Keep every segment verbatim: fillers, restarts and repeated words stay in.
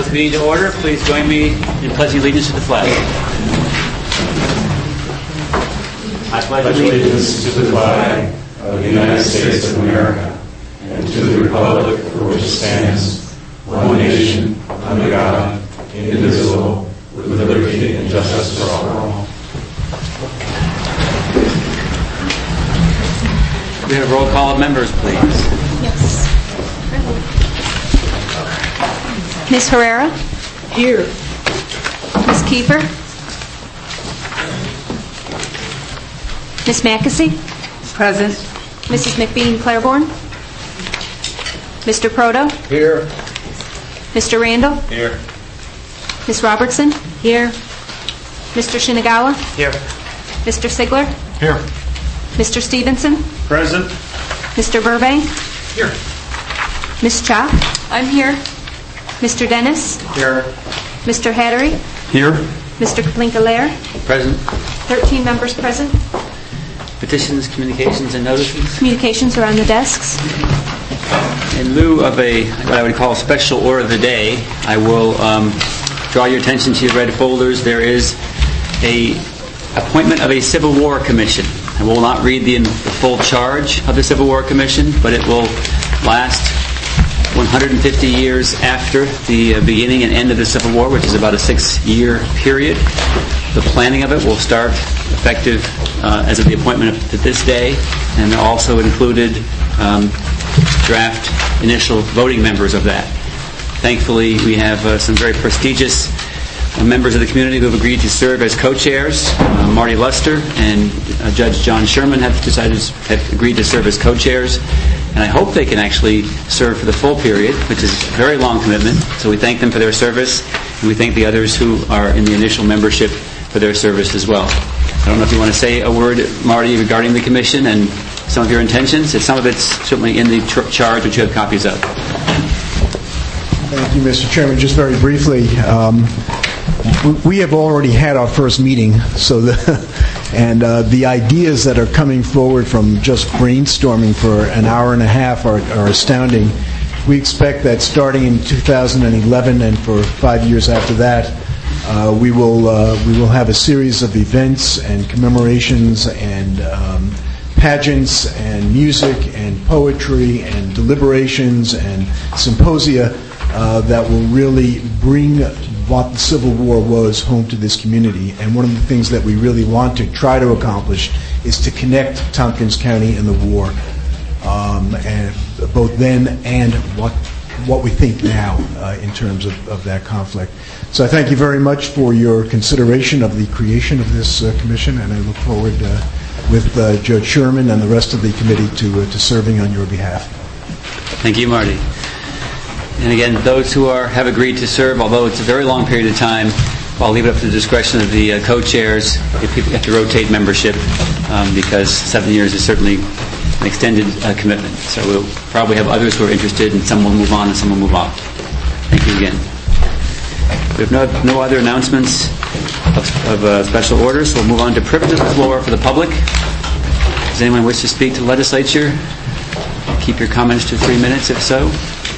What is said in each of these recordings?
the meeting to order. Please join me in pledging allegiance to the flag. I pledge allegiance to the flag of the United States of America and to the republic for which it stands, one nation, under God, indivisible, with liberty and justice for all. We have a roll call of members, please. Yes. Miz Herrera? Here. Miz Kiefer? Miz Mackesy? Present. Missus McBean Claiborne? Mister Proto? Here. Mister Randall? Here. Miz Robertson? Here. Mister Shinagawa? Here. Mister Sigler? Here. Mister Stevenson? Present. Mister Burbank? Here. Miz Chop? I'm here. Mister Dennis? Here. Mister Hattery? Here. Mister Kalinka-Lair? Present. thirteen members present. Petitions, communications, and notices. Communications are on the desks. In lieu of a what I would call a special order of the day, I will um, draw your attention to your red folders. There is a appointment of a Civil War Commission. I will not read the, the full charge of the Civil War Commission, but it will last one hundred fifty years after the uh, beginning and end of the Civil War, which is about a six-year period. The planning of it will start effective uh, as of the appointment to this day, and also included um, draft initial voting members of that. Thankfully, we have uh, some very prestigious uh, members of the community who have agreed to serve as co-chairs. Uh, Marty Luster and uh, Judge John Sherman have decided have agreed to serve as co-chairs. And I hope they can actually serve for the full period, which is a very long commitment. So we thank them for their service, and we thank the others who are in the initial membership for their service as well. I don't know if you want to say a word, Marty, regarding the commission and some of your intentions. Some of it's certainly in the tr- charge, which you have copies of. Thank you, Mister Chairman. Just very briefly, um, we have already had our first meeting, so the and uh, the ideas that are coming forward from just brainstorming for an hour and a half are, are astounding. We expect that starting in two thousand eleven and for five years after that, uh, we will uh, we will have a series of events and commemorations and um, pageants and music and poetry and deliberations and symposia uh, that will really bring what the Civil War was home to this community. And one of the things that we really want to try to accomplish is to connect Tompkins County and the war, um, and both then and what what we think now uh, in terms of, of that conflict. So I thank you very much for your consideration of the creation of this uh, commission, and I look forward uh, with uh, Judge Sherman and the rest of the committee to uh, to serving on your behalf. Thank you, Marty. And again, those who are have agreed to serve, although it's a very long period of time, I'll leave it up to the discretion of the uh, co-chairs if people have to rotate membership, um, because seven years is certainly an extended uh, commitment. So we'll probably have others who are interested, and some will move on and some will move off. Thank you again. We have no, no other announcements of, of uh, special orders, so we'll move on to privilege of the floor for the public. Does anyone wish to speak to the legislature? Keep your comments to three minutes, if so.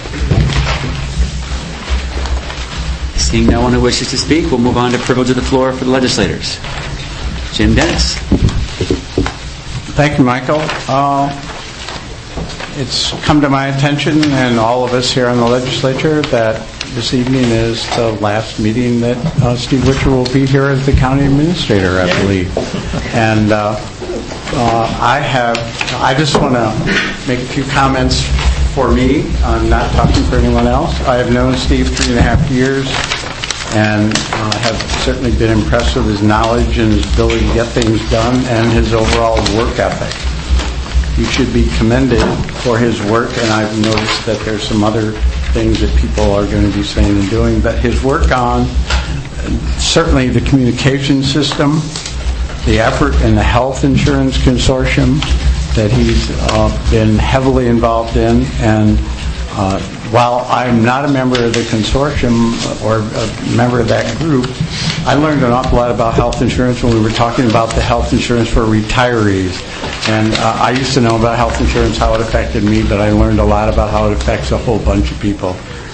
Seeing no one who wishes to speak, we'll move on to privilege of the floor for the legislators. Jim Dennis. Thank you, Michael. Uh, it's come to my attention and all of us here in the legislature that this evening is the last meeting that uh, Steve Witcher will be here as the county administrator, I believe. And uh, uh, I have, I just want to make a few comments for me. I'm not talking for anyone else. I have known Steve three and a half years and uh, have certainly been impressed with his knowledge and his ability to get things done and his overall work ethic. He should be commended for his work, and I've noticed that there's some other things that people are going to be saying and doing, but his work on certainly the communication system, the effort in the health insurance consortium that he's uh, been heavily involved in, and uh, while I'm not a member of the consortium or a member of that group, I learned an awful lot about health insurance when we were talking about the health insurance for retirees. And uh, I used to know about health insurance, how it affected me, but I learned a lot about how it affects a whole bunch of people.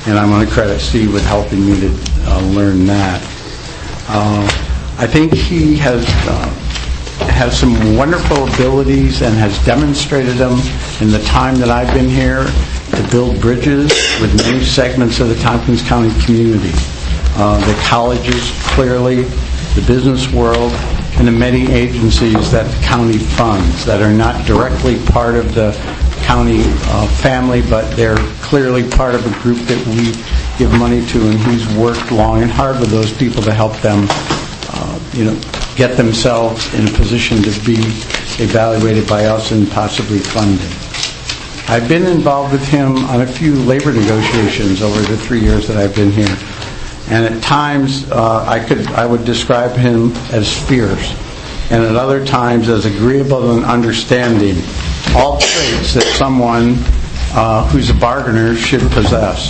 and I'm going to credit Steve with helping me to uh, learn that. Uh, I think he has uh, has some wonderful abilities and has demonstrated them in the time that I've been here to build bridges with many segments of the Tompkins County community. Uh, the colleges, clearly, the business world, and the many agencies that the county funds that are not directly part of the county uh, family, but they're clearly part of a group that we give money to, and he's worked long and hard with those people to help them, uh, you know, get themselves in a position to be evaluated by us and possibly funded. I've been involved with him on a few labor negotiations over the three years that I've been here. And at times, uh, I could I would describe him as fierce, and at other times as agreeable and understanding, all traits that someone uh, who's a bargainer should possess.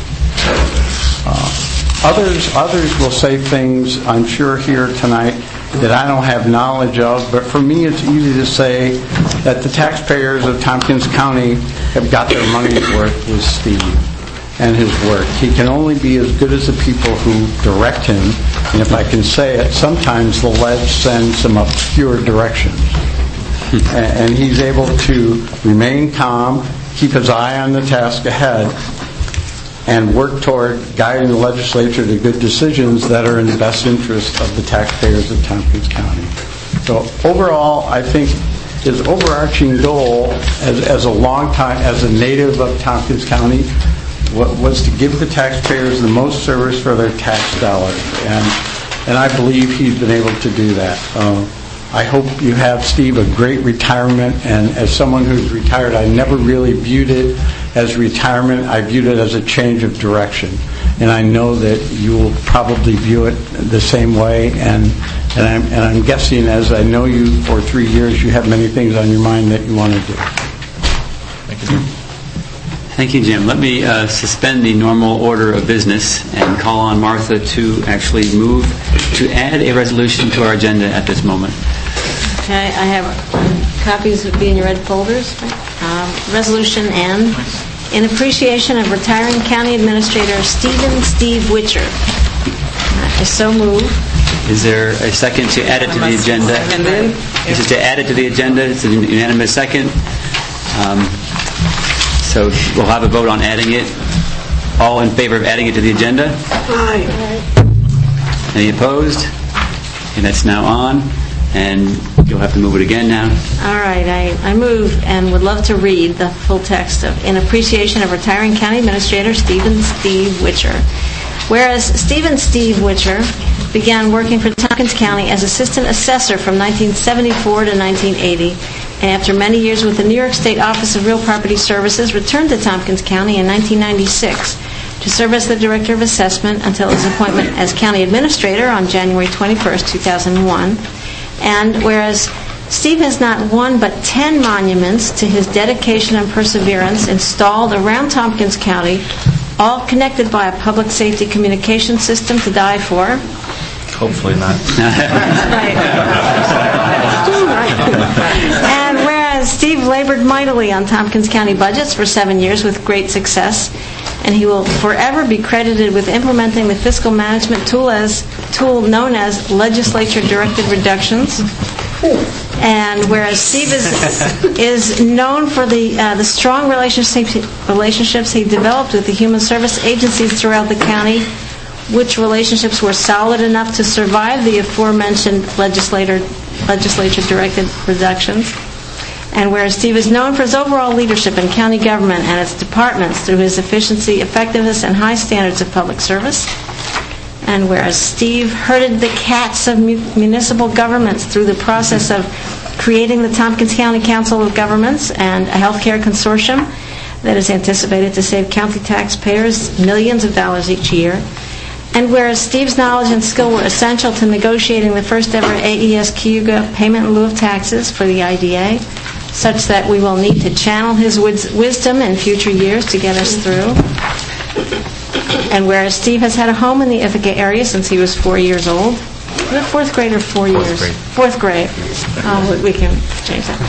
Uh, others, others will say things, I'm sure, here tonight that I don't have knowledge of, but for me it's easy to say that the taxpayers of Tompkins County have got their money's worth with Steve and his work. He can only be as good as the people who direct him, and if I can say it, sometimes the ledge sends some obscure directions. And he's able to remain calm, keep his eye on the task ahead, and work toward guiding the legislature to good decisions that are in the best interest of the taxpayers of Tompkins County. So overall, I think his overarching goal as, as a long time, as a native of Tompkins County, was to give the taxpayers the most service for their tax dollars, and and I believe he's been able to do that. Uh, I hope you have, Steve, a great retirement, and as someone who's retired, I never really viewed it as retirement. I viewed it as a change of direction, and I know that you will probably view it the same way, and and I'm, and I'm guessing, as I know you for three years, you have many things on your mind that you want to do. Thank you, Jim. Thank you, Jim. Let me uh, suspend the normal order of business and call on Martha to actually move to add a resolution to our agenda at this moment. Okay, I have copies of be in your red folders. Um, Resolution N, in appreciation of retiring County Administrator Stephen Steve Witcher. I so move. Is there a second to add it to the agenda? This is to add it to the agenda. It's a unanimous second. Um, So we'll have a vote on adding it. All in favor of adding it to the agenda? Aye. Any opposed? And that's now on. And you'll have to move it again now. All right, I, I move and would love to read the full text of in appreciation of retiring County Administrator Stephen Steve Witcher. Whereas Stephen Steve Witcher began working for Tompkins County as Assistant Assessor from nineteen seventy-four to nineteen eighty, and after many years with the New York State Office of Real Property Services, returned to Tompkins County in nineteen ninety-six to serve as the Director of Assessment until his appointment as County Administrator on January twenty-first, two thousand one. And whereas Steve has not one but ten monuments to his dedication and perseverance installed around Tompkins County, all connected by a public safety communication system to die for. Hopefully not. Right. And whereas Steve labored mightily on Tompkins County budgets for seven years with great success, and he will forever be credited with implementing the fiscal management tool as tool known as legislature-directed reductions. And whereas Steve is is known for the uh, the strong relationships relationships he developed with the human service agencies throughout the county, which relationships were solid enough to survive the aforementioned legislator legislature-directed reductions. And whereas Steve is known for his overall leadership in county government and its departments through his efficiency, effectiveness, and high standards of public service. And whereas Steve herded the cats of municipal governments through the process of creating the Tompkins County Council of Governments and a healthcare consortium that is anticipated to save county taxpayers millions of dollars each year. And whereas Steve's knowledge and skill were essential to negotiating the first ever A E S Cayuga payment in lieu of taxes for the I D A, such that we will need to channel his wisdom in future years to get us through. And whereas Steve has had a home in the Ithaca area since he was four years old. Is it fourth grade or four Fourth years? grade. Fourth grade. Um, we can change that.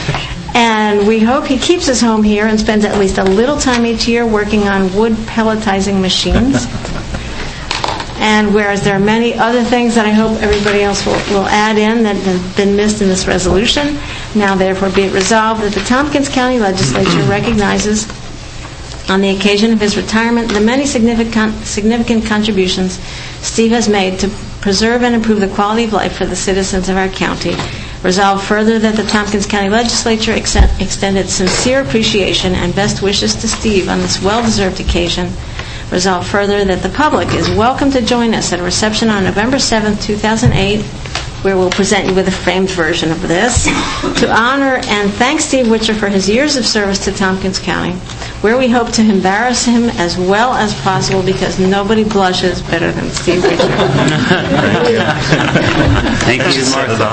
And we hope he keeps his home here and spends at least a little time each year working on wood pelletizing machines. And whereas there are many other things that I hope everybody else will, will add in that have been missed in this resolution, now therefore be it resolved that the Tompkins County Legislature recognizes on the occasion of his retirement the many significant, significant contributions Steve has made to preserve and improve the quality of life for the citizens of our county. Resolved further that the Tompkins County Legislature extend, extended sincere appreciation and best wishes to Steve on this well-deserved occasion. Resolved further that the public is welcome to join us at a reception on November seventh, two thousand eight, where we'll present you with a framed version of this, to honor and thank Steve Witcher for his years of service to Tompkins County, where we hope to embarrass him as well as possible because nobody blushes better than Steve Witcher. Thank you, Martha.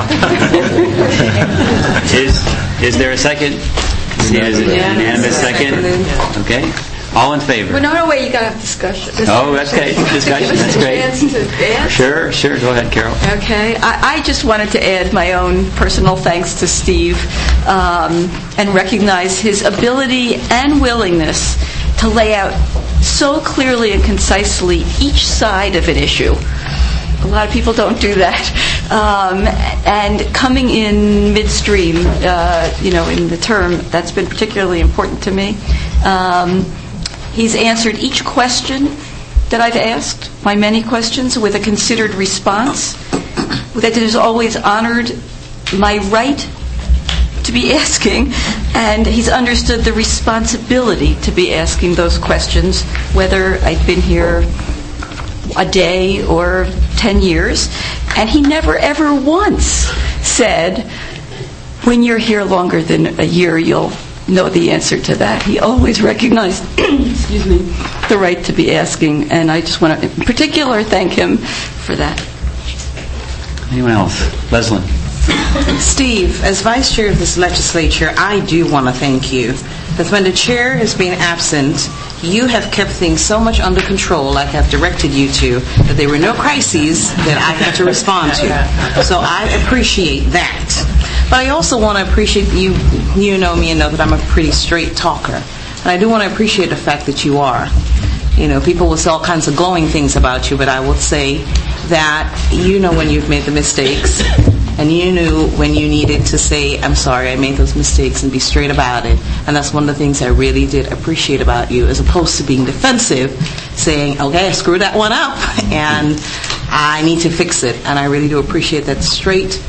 is, is there a second? Is it unanimous second? Okay. All in favor? Well, no, no, wait, you got to have discussion. Oh, that's okay. Discussion, that's great. Chance to dance. Sure, sure. Go ahead, Carol. Okay. I, I just wanted to add my own personal thanks to Steve um, and recognize his ability and willingness to lay out so clearly and concisely each side of an issue. A lot of people don't do that. Um, and coming in midstream, uh, you know, in the term, that's been particularly important to me. Um, He's answered each question that I've asked, my many questions, with a considered response, that has always honored my right to be asking, and he's understood the responsibility to be asking those questions, whether I'd been here a day or ten years. And he never ever once said, when you're here longer than a year, you'll know the answer to that. He always recognized excuse me, the right to be asking, and I just want to in particular thank him for that. Anyone else? Leslyn. Steve, as vice chair of this legislature, I do want to thank you, because when the chair has been absent, you have kept things so much under control, like I've directed you to, that there were no crises that I had to respond to. So I appreciate that. But I also want to appreciate you. You know me and know that I'm a pretty straight talker. And I do want to appreciate the fact that you are. You know, people will say all kinds of glowing things about you, but I will say that you know when you've made the mistakes, and you knew when you needed to say, I'm sorry, I made those mistakes, and be straight about it. And that's one of the things I really did appreciate about you, as opposed to being defensive, saying, okay, I screwed that one up, and I need to fix it. And I really do appreciate that straight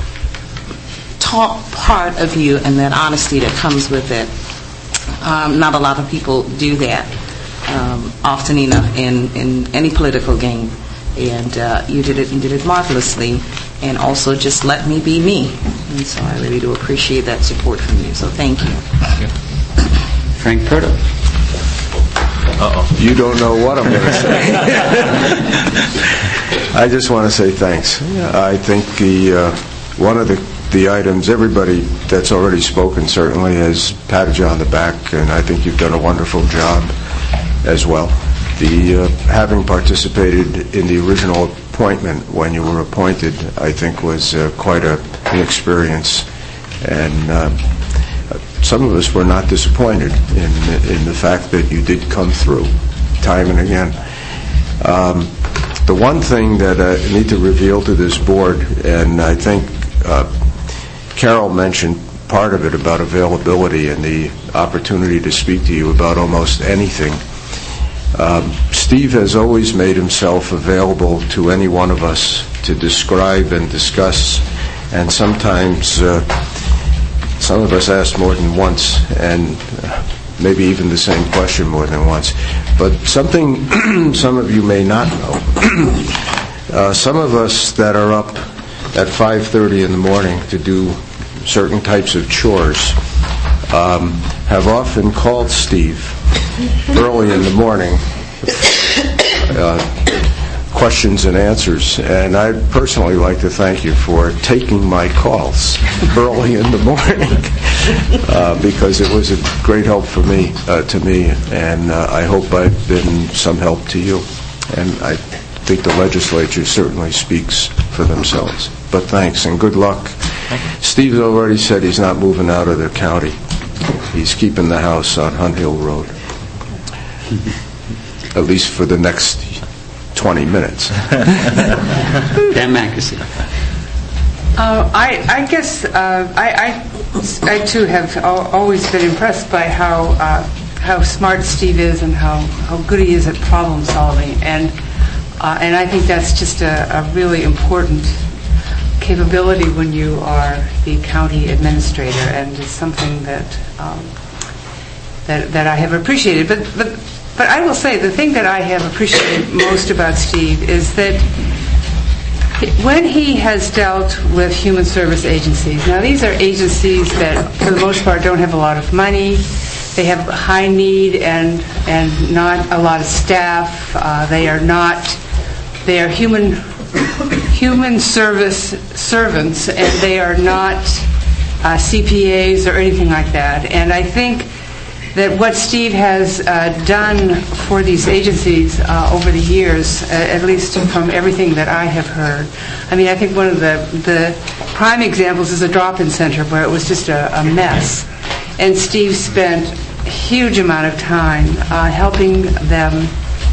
talk part of you and that honesty that comes with it. Um, not a lot of people do that um, often enough in, in any political game. And uh, you did it, you did it marvelously, and also just let me be me. And so I really do appreciate that support from you. So thank you. Thank you. Frank Perto. Uh-oh. You don't know what I'm going to say. I just want to say thanks. I think the uh, one of the the items, everybody that's already spoken certainly has patted you on the back, and I think you've done a wonderful job as well. The uh, having participated in the original appointment when you were appointed, I think was uh, quite a, an experience, and uh, some of us were not disappointed in in the fact that you did come through time and again. Um, the one thing that I need to reveal to this board, and I think uh, Carol mentioned part of it about availability and the opportunity to speak to you about almost anything. Um, Steve has always made himself available to any one of us to describe and discuss, and sometimes uh, some of us ask more than once, and uh, maybe even the same question more than once. But something some of you may not know. uh, some of us that are up at five thirty in the morning to do certain types of chores um, have often called Steve early in the morning, uh, questions and answers. And I'd personally like to thank you for taking my calls early in the morning uh, because it was a great help for me, uh, to me, and uh, I hope I've been some help to you. And I think the legislature certainly speaks for themselves. But thanks and good luck. Steve's already said he's not moving out of the county. He's keeping the house on Hunt Hill Road, at least for the next twenty minutes. Dan Mackesy. Uh, I, I guess uh, I, I, I too have al- always been impressed by how uh, how smart Steve is and how, how good he is at problem solving, and uh, and I think that's just a, a really important capability when you are the county administrator, and it's something that um, that that I have appreciated. But but but I will say the thing that I have appreciated most about Steve is that when he has dealt with human service agencies, now these are agencies that for the most part don't have a lot of money, they have high need and and not a lot of staff, uh, they are not, they are human human service servants, and they are not uh, C P As or anything like that. And I think that what Steve has uh, done for these agencies uh, over the years, uh, at least from everything that I have heard, I mean, I think one of the, the prime examples is a drop-in center where it was just a, a mess. And Steve spent a huge amount of time uh, helping them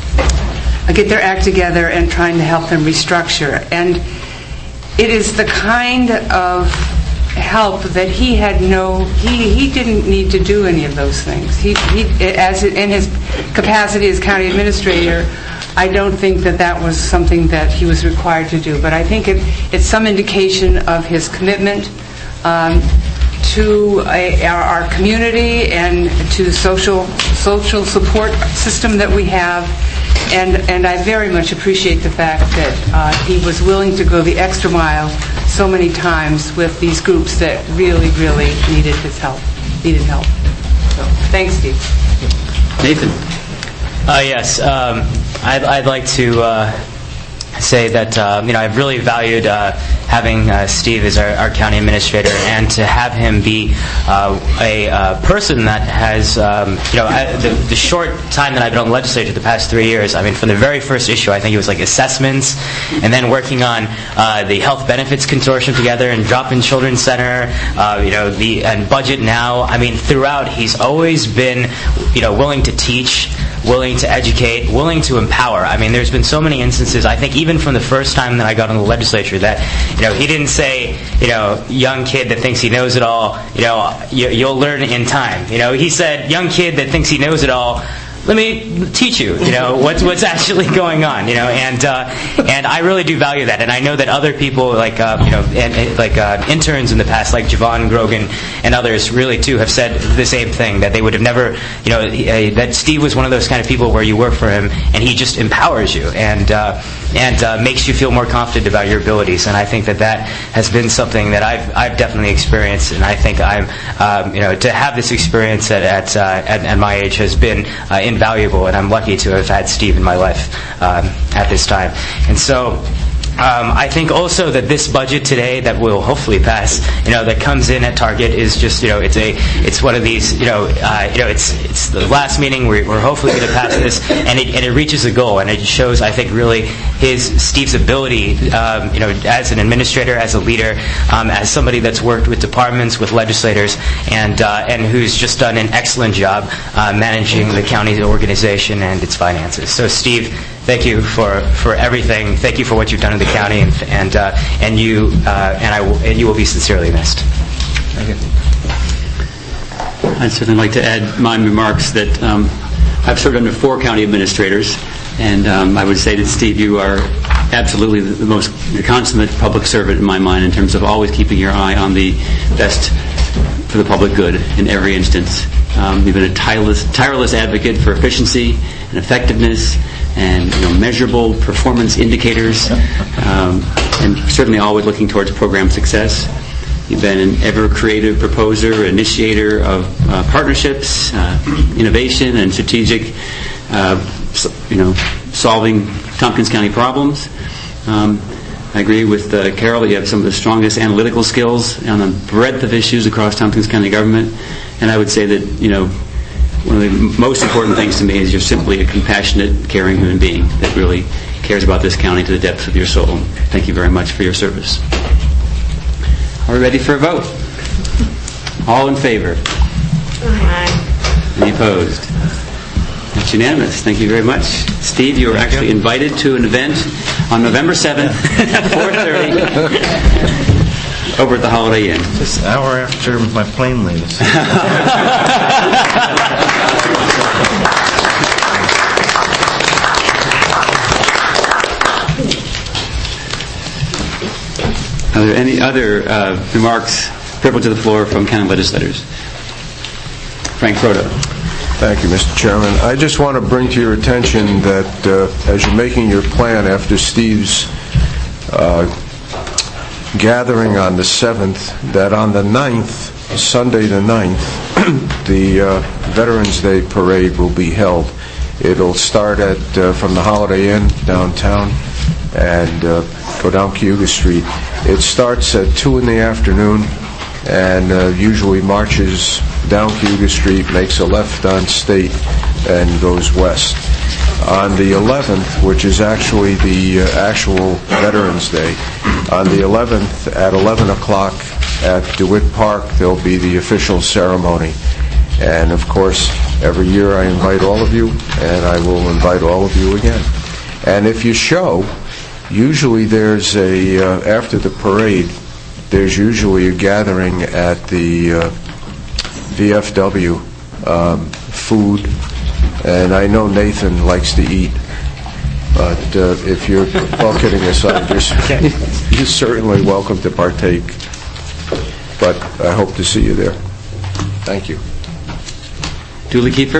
uh, get their act together and trying to help them restructure. And it is the kind of help that he had no, he, he didn't need to do any of those things. He, he, as in his capacity as county administrator, I don't think that that was something that he was required to do. But I think it, it's some indication of his commitment um, to a, our, our community and to the social social support system that we have. And and I very much appreciate the fact that uh, he was willing to go the extra mile so many times with these groups that really, really needed his help, needed help. So, thanks, Steve. Nathan. Uh, yes, um, I'd, I'd like to uh, say that uh, you know I've really valued uh, having uh, Steve as our, our county administrator, and to have him be uh, a uh, person that has um, you know I, the, the short time that I've been on the legislature, the past three years. I mean, from the very first issue, I think it was like assessments, and then working on uh, the health benefits consortium together, and Drop-In Children's Center, uh, you know, the and budget now. I mean, throughout, he's always been you know willing to teach, willing to educate, willing to empower. I mean, there's been so many instances, I think even from the first time that I got in the legislature, that, you know, he didn't say, you know, young kid that thinks he knows it all, you know, you, you'll learn in time. You know, he said, young kid that thinks he knows it all, let me teach you, you know, what's what's actually going on, you know, and uh, and I really do value that, and I know that other people, like uh, you know, and, and, like uh, interns in the past, like Javon Grogan and others, really too have said the same thing, that they would have never, you know, uh, that Steve was one of those kind of people where you work for him and he just empowers you and uh, and uh, makes you feel more confident about your abilities, and I think that that has been something that I've I've definitely experienced, and I think I'm um, you know to have this experience at at, uh, at, at my age has been uh, in valuable, and I'm lucky to have had Steve in my life um, at this time. And so Um, I think also that this budget today that will hopefully pass, you know, that comes in at target is just, you know, it's a, it's one of these, you know, uh, you know, it's it's the last meeting. We're, we're hopefully going to pass this, and it and it reaches a goal, and it shows, I think, really his Steve's ability, um, you know, as an administrator, as a leader, um, as somebody that's worked with departments, with legislators, and uh, and who's just done an excellent job uh, managing the county's organization and its finances. So, Steve, thank you for, for everything. Thank you for what you've done in the county, and and uh, and you uh, and I will, and you will be sincerely missed. Okay. I'd certainly like to add my remarks that um, I've served under four county administrators, and um, I would say that, Steve, you are absolutely the most the consummate public servant in my mind in terms of always keeping your eye on the best for the public good in every instance. Um, you've been a tireless, tireless advocate for efficiency and effectiveness, and you know, measurable performance indicators, um, and certainly always looking towards program success. You've been an ever-creative proposer, initiator of uh, partnerships, uh, innovation, and strategic, uh, you know, solving Tompkins County problems. Um, I agree with uh, Carol that you have some of the strongest analytical skills on a breadth of issues across Tompkins County government, and I would say that, you know, one of the most important things to me is you're simply a compassionate, caring human being that really cares about this county to the depths of your soul. Thank you very much for your service. Are we ready for a vote? All in favor? Aye. Any opposed? That's unanimous. Thank you very much. Steve, you are actually invited to an event on November seventh at four thirty over at the Holiday Inn. Just an hour after my plane leaves. Are there any other uh, remarks, privilege of the floor from county legislators? Frank Frodo. Thank you, Mister Chairman. I just want to bring to your attention that uh, as you're making your plan after Steve's uh, gathering on the seventh, that on the ninth, Sunday the ninth, the uh, Veterans Day Parade will be held. It'll start at uh, from the Holiday Inn downtown and uh, go down Cayuga Street. It starts at two in the afternoon and uh, usually marches down Cayuga Street, makes a left on State, and goes west. On the eleventh, which is actually the uh, actual Veterans Day, on the eleventh at eleven o'clock at DeWitt Park, there'll be the official ceremony. And of course, every year I invite all of you, and I will invite all of you again. And if you show, usually there's a, uh, after the parade, there's usually a gathering at the uh, V F W, um, food, and I know Nathan likes to eat, but uh, if you're, all kidding aside, you're, you're certainly welcome to partake, but I hope to see you there. Thank you. Julie Kiefer.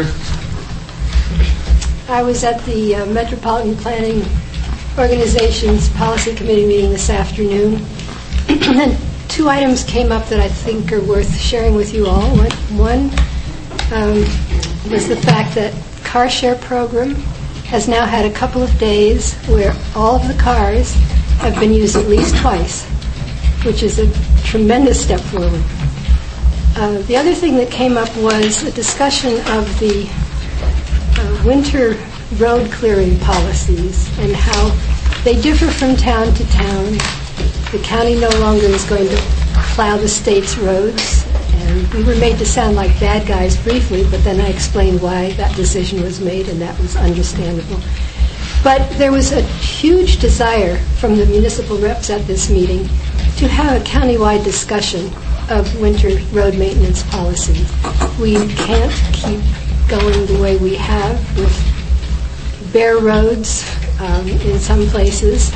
I was at the uh, Metropolitan Planning Organization's Policy Committee meeting this afternoon, and two items came up that I think are worth sharing with you all. One um, was the fact that car share program has now had a couple of days where all of the cars have been used at least twice, which is a tremendous step forward. Uh, the other thing that came up was a discussion of the uh, winter road clearing policies and how they differ from town to town. The county no longer is going to plow the state's roads, and we were made to sound like bad guys briefly, but then I explained why that decision was made, and that was understandable. But there was a huge desire from the municipal reps at this meeting to have a countywide discussion of winter road maintenance policy. We can't keep going the way we have with bare roads um, in some places,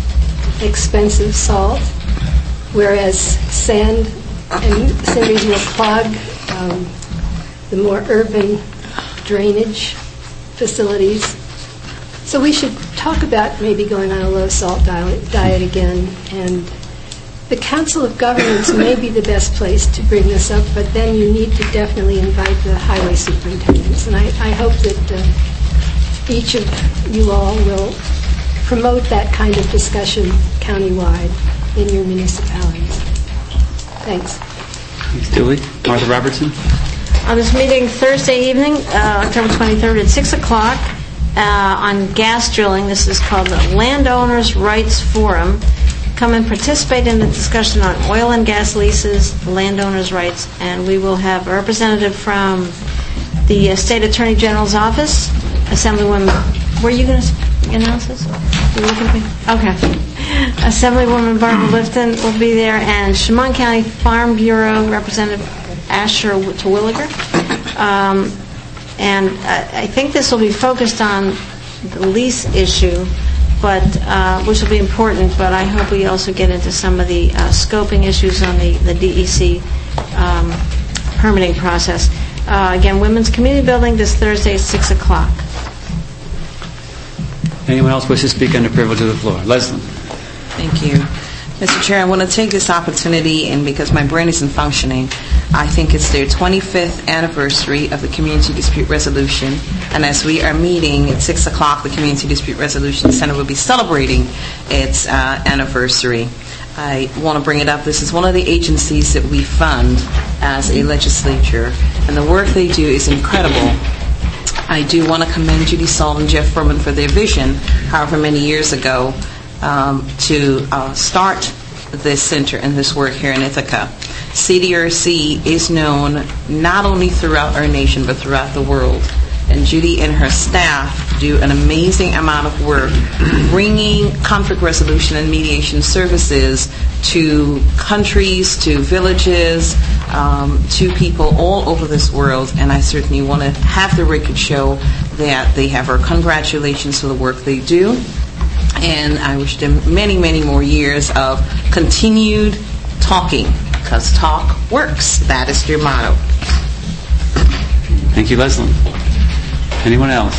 expensive salt, whereas sand and cinders will clog um, the more urban drainage facilities. So we should talk about maybe going on a low-salt diet, diet again, and the Council of Governments may be the best place to bring this up, but then you need to definitely invite the highway superintendents, and I, I hope that uh, each of you all will promote that kind of discussion countywide in your municipalities. Thanks. Thanks, Julie. Martha Robertson. On this meeting Thursday evening, uh, October twenty-third at six o'clock, uh, on gas drilling, this is called the Landowners' Rights Forum. Come and participate in the discussion on oil and gas leases, landowners' rights, and we will have a representative from the uh, State Attorney General's office, Assemblywoman. Were you going to announce this? You looking at me? Okay. Assemblywoman Barbara Lifton will be there, and Chemung County Farm Bureau Representative Asher Terwilliger. Um, and I, I think this will be focused on the lease issue, but uh, which will be important, but I hope we also get into some of the uh, scoping issues on the, the D E C um, permitting process. Uh, again, Women's Community Building this Thursday at six o'clock. Anyone else wish to speak under privilege of the floor? Leslie. Thank you. Mister Chair, I want to take this opportunity, and because my brain isn't functioning, I think it's their twenty-fifth anniversary of the Community Dispute Resolution, and as we are meeting at six o'clock, the Community Dispute Resolution Center will be celebrating its uh, anniversary. I want to bring it up. This is one of the agencies that we fund as a legislature, and the work they do is incredible. I do want to commend Judy Salt and Jeff Furman for their vision, however many years ago, um, to uh, start this center and this work here in Ithaca. C D R C is known not only throughout our nation but throughout the world. And Judy and her staff do an amazing amount of work bringing conflict resolution and mediation services to countries, to villages, um, to people all over this world. And I certainly want to have the record show that they have our congratulations for the work they do. And I wish them many, many more years of continued talking, because talk works. That is your motto. Thank you, Leslie. Anyone else?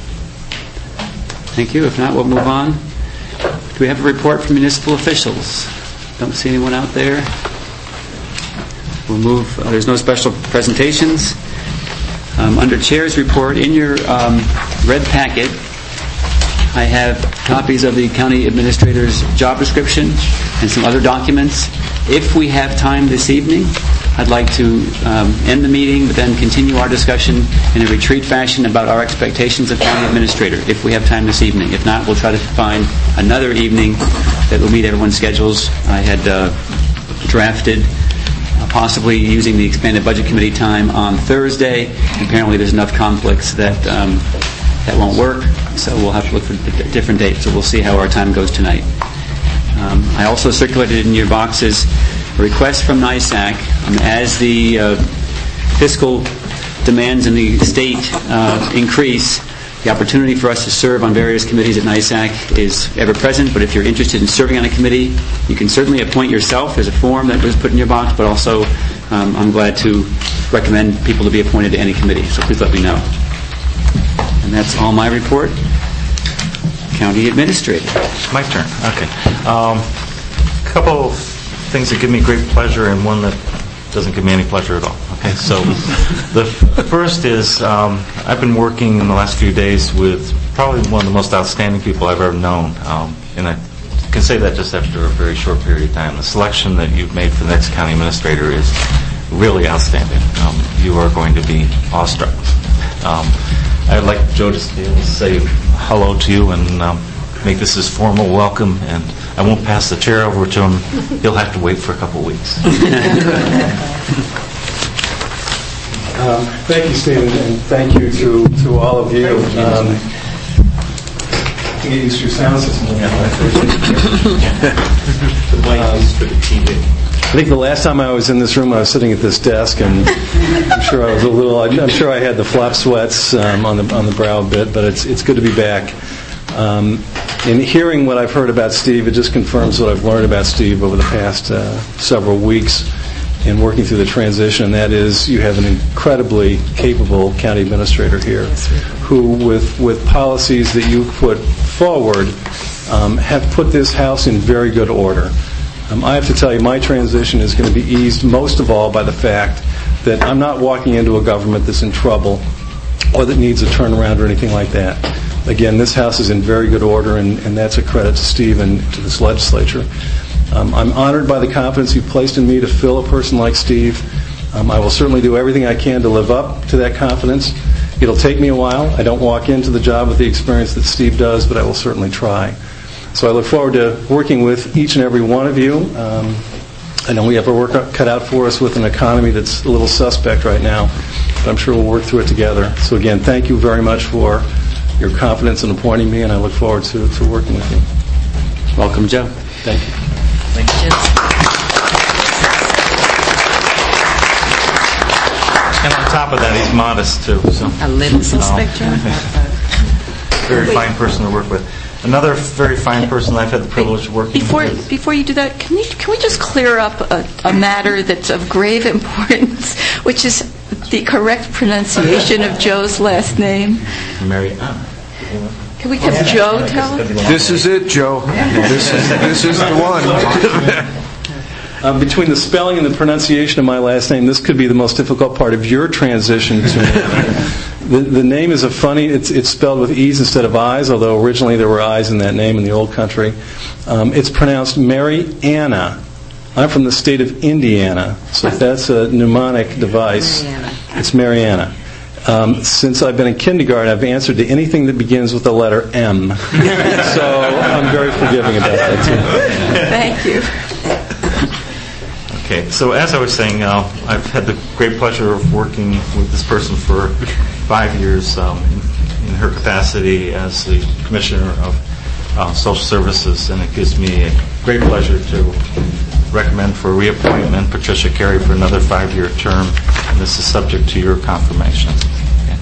Thank you. If not, we'll move on. Do we have a report from municipal officials? Don't see anyone out there. We'll move. Uh, there's no special presentations. Um, under Chair's report, in your um, red packet, I have copies of the county administrator's job description and some other documents. If we have time this evening, I'd like to um, end the meeting, but then continue our discussion in a retreat fashion about our expectations of county administrator, if we have time this evening. If not, we'll try to find another evening that will meet everyone's schedules. I had uh, drafted uh, possibly using the expanded budget committee time on Thursday. Apparently there's enough conflicts that um, that won't work, so we'll have to look for a different date. So we'll see how our time goes tonight. Um, I also circulated in your boxes a request from NISAC. Um, as the uh, fiscal demands in the state uh, increase, the opportunity for us to serve on various committees at NISAC is ever present. But if you're interested in serving on a committee, you can certainly appoint yourself. There's a form that was put in your box, but also um, I'm glad to recommend people to be appointed to any committee. So please let me know. And that's all my report. County Administrator. My turn. Okay. Um, a couple of things that give me great pleasure and one that doesn't give me any pleasure at all. Okay. So the first is um, I've been working in the last few days with probably one of the most outstanding people I've ever known, um, and I can say that just after a very short period of time. The selection that you've made for the next county administrator is really outstanding. Um, you are going to be awestruck. Um, I'd like Joe to say hello to you and um, make this his formal welcome, and I won't pass the chair over to him. He'll have to wait for a couple weeks. um, thank you, Stephen, and thank you to, to all of you. Um, to get used to your sound system. The mic is for the T V. I think the last time I was in this room, I was sitting at this desk, and I'm sure I was a little. I'm sure I had the flop sweats um, on the on the brow a bit, but it's it's good to be back. Um, in hearing what I've heard about Steve, it just confirms what I've learned about Steve over the past uh, several weeks in working through the transition. And that is, you have an incredibly capable county administrator here, who, with with policies that you put forward, um, have put this house in very good order. Um, I have to tell you, my transition is going to be eased most of all by the fact that I'm not walking into a government that's in trouble or that needs a turnaround or anything like that. Again, this house is in very good order, and, and that's a credit to Steve and to this legislature. Um, I'm honored by the confidence you've placed in me to fill a person like Steve. Um, I will certainly do everything I can to live up to that confidence. It'll take me a while. I don't walk into the job with the experience that Steve does, but I will certainly try. So I look forward to working with each and every one of you. Um, I know we have our work cut out for us with an economy that's a little suspect right now, but I'm sure we'll work through it together. So again, thank you very much for your confidence in appointing me, and I look forward to, to working with you. Welcome, Joe. Thank you. Thank you. And on top of that, he's modest, too. So. A little suspect, Joe. Very fine person to work with. Another very fine person I've had the privilege of working before, with. Before you do that, can, you, can we just clear up a, a matter that's of grave importance, which is the correct pronunciation of Joe's last name? Mary Anna. Can we have Joe tell us? This is it, Joe. This is this is the one. Um, between the spelling and the pronunciation of my last name, this could be the most difficult part of your transition to me. The, the name is a funny, it's, it's spelled with E's instead of I's, although originally there were I's in that name in the old country. Um, it's pronounced Mary Anna. I'm from the state of Indiana, so if that's a mnemonic device, Mariana. It's Mariana. Um, since I've been in kindergarten, I've answered to anything that begins with the letter M. So I'm very forgiving about that, too. Thank you. Okay, so as I was saying, uh, I've had the great pleasure of working with this person for five years um, in, in her capacity as the Commissioner of uh, Social Services, and it gives me a great pleasure to recommend for reappointment Patricia Carey for another five-year term, and this is subject to your confirmation. Okay.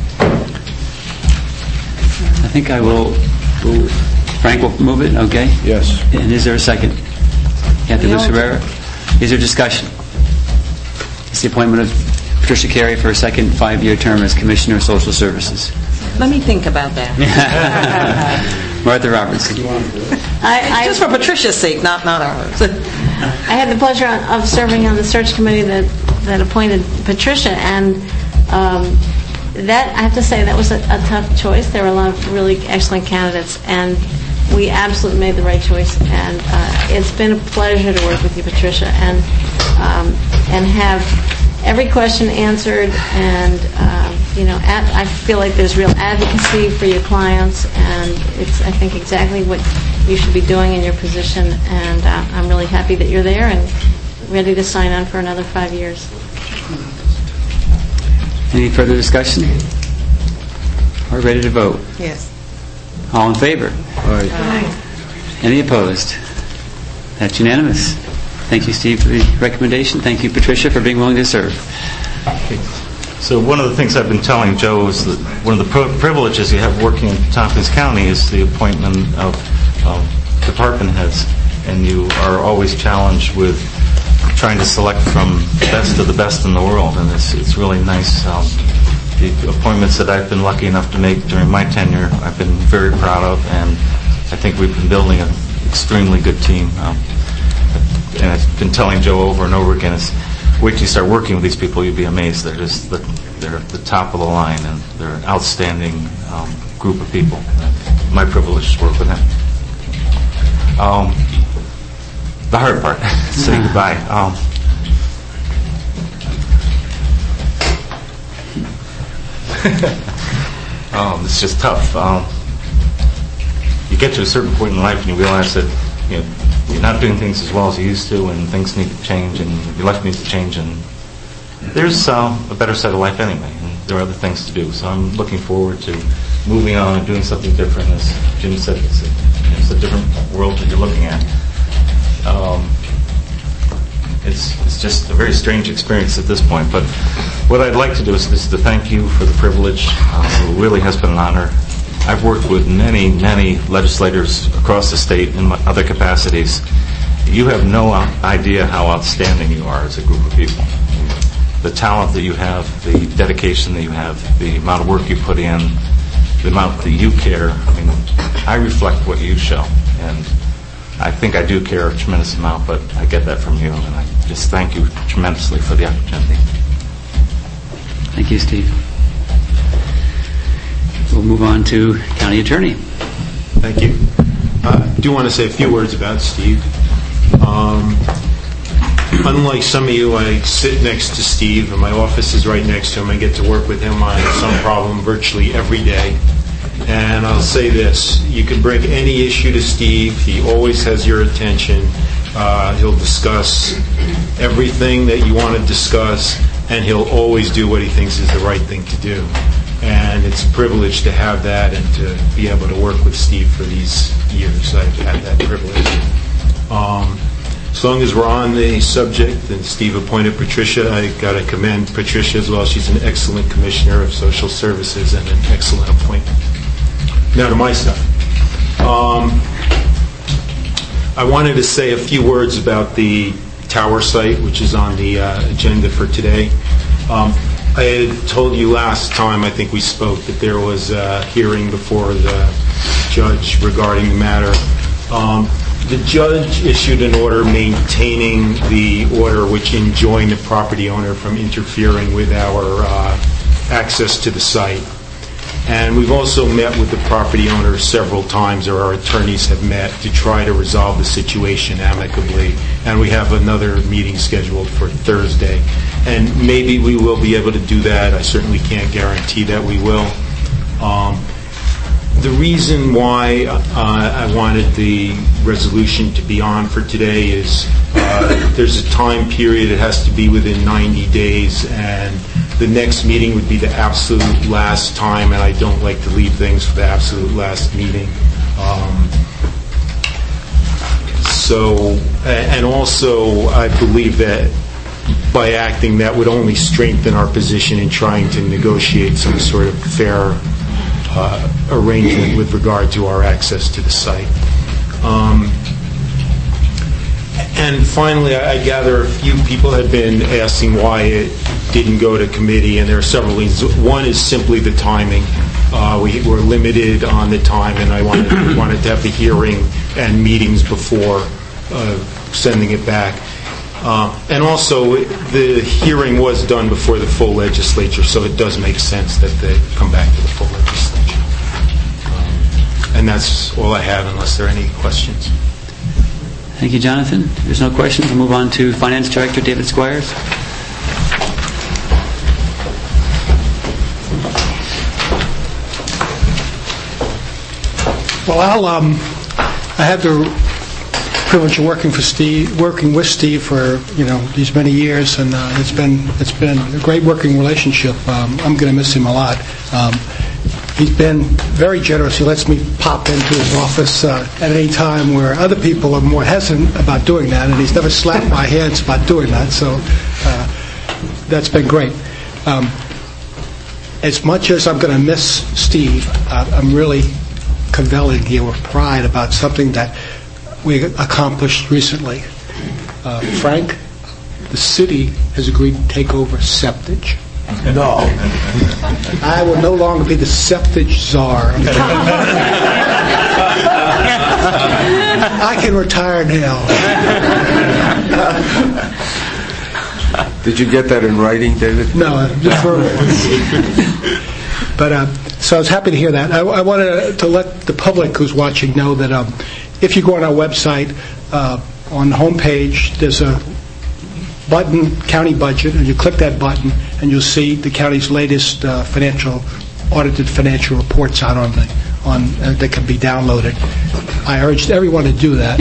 I think I will, will, Frank will move it, okay? Yes. And is there a second? Captain Luz Herrera? Is there discussion? It's the appointment of Patricia Carey for a second five-year term as Commissioner of Social Services. Let me think about that. Martha Robertson. I, I, Just for Patricia's sake, not, not ours. I had the pleasure of serving on the search committee that, that appointed Patricia, and um, that, I have to say, that was a, a tough choice. There were a lot of really excellent candidates, and we absolutely made the right choice. And uh, it's been a pleasure to work with you, Patricia, and um, and have every question answered. And uh, you know, ad- I feel like there's real advocacy for your clients, and it's, I think, exactly what you should be doing in your position. And uh, I'm really happy that you're there and ready to sign on for another five years. Any further discussion? We're ready to vote. Yes. All in favor? Aye. Aye. Any opposed? That's unanimous. Thank you, Steve, for the recommendation. Thank you, Patricia, for being willing to serve. Okay. So one of the things I've been telling Joe is that one of the pro- privileges you have working in Tompkins County is the appointment of um, department heads, and you are always challenged with trying to select from the best of the best in the world, and it's, it's really nice. Um, the appointments that I've been lucky enough to make during my tenure, I've been very proud of, and I think we've been building an extremely good team. Um, and I've been telling Joe over and over again, is wait till you start working with these people, you'll be amazed. They're just the, they're the top of the line, and they're an outstanding um, group of people. My privilege to work with them. Um, the hard part, saying goodbye. Um, um, it's just tough. Um, you get to a certain point in life and you realize that you know, you're not doing things as well as you used to, and things need to change, and your life needs to change, and there's uh, a better set of life anyway, and there are other things to do. So I'm looking forward to moving on and doing something different. As Jim said, it's a, it's a different world that you're looking at. Um, it's, it's just a very strange experience at this point, but what I'd like to do is, is to thank you for the privilege. Uh, it really has been an honor. I've worked with many, many legislators across the state in my other capacities. You have no idea how outstanding you are as a group of people. The talent that you have, the dedication that you have, the amount of work you put in, the amount that you care. I mean, I reflect what you show, and I think I do care a tremendous amount, but I get that from you, and I just thank you tremendously for the opportunity. Thank you, Steve. We'll move on to County Attorney. Thank you. Uh, I do want to say a few words about Steve. Um, unlike some of you, I sit next to Steve, and my office is right next to him. I get to work with him on some problem virtually every day. And I'll say this, you can bring any issue to Steve. He always has your attention. Uh, he'll discuss everything that you want to discuss, and he'll always do what he thinks is the right thing to do. And it's a privilege to have that and to be able to work with Steve for these years. I've had that privilege. Um, as long as we're on the subject, and Steve appointed Patricia, I got to commend Patricia as well. She's an excellent Commissioner of Social Services and an excellent appointment. Now to my stuff. Um, I wanted to say a few words about the tower site, which is on the uh, agenda for today. Um, I had told you last time, I think we spoke, that there was a hearing before the judge regarding the matter. Um, the judge issued an order maintaining the order which enjoined the property owner from interfering with our uh, access to the site. And we've also met with the property owner several times, or our attorneys have met, to try to resolve the situation amicably. And we have another meeting scheduled for Thursday. And maybe we will be able to do that. I certainly can't guarantee that we will. Um, the reason why uh, I wanted the resolution to be on for today is uh, there's a time period. It has to be within ninety days, and the next meeting would be the absolute last time, and I don't like to leave things for the absolute last meeting. Um, so, and also, I believe that by acting, that would only strengthen our position in trying to negotiate some sort of fair uh, arrangement with regard to our access to the site. Um, and finally, I, I gather a few people have been asking why it didn't go to committee, and there are several reasons. One is simply the timing. Uh, we were limited on the time, and I wanted, we wanted to have the hearing and meetings before uh, sending it back. Uh, and also, the hearing was done before the full legislature, so it does make sense that they come back to the full legislature. Um, and that's all I have, unless there are any questions. Thank you, Jonathan. If there's no questions, we'll move on to Finance Director David Squires. Well, I'll, um, I had the privilege of working for Steve, working with Steve for you know these many years, and uh, it's been it's been a great working relationship. Um, I'm going to miss him a lot. Um, he's been very generous. He lets me pop into his office uh, at any time where other people are more hesitant about doing that, and he's never slapped my hands about doing that. So uh, that's been great. Um, as much as I'm going to miss Steve, uh, I'm really conveying here with pride about something that we accomplished recently. Uh, Frank, the city has agreed to take over Septage. No. I will no longer be the Septage czar. I can retire now. Did you get that in writing, David? No, just verbal. But uh, so I was happy to hear that. I, I wanted to let the public who's watching know that um, if you go on our website, uh, on the home page, there's a button, County Budget, and you click that button, and you'll see the county's latest uh, financial, audited financial reports out on the on uh, that can be downloaded. I urge everyone to do that.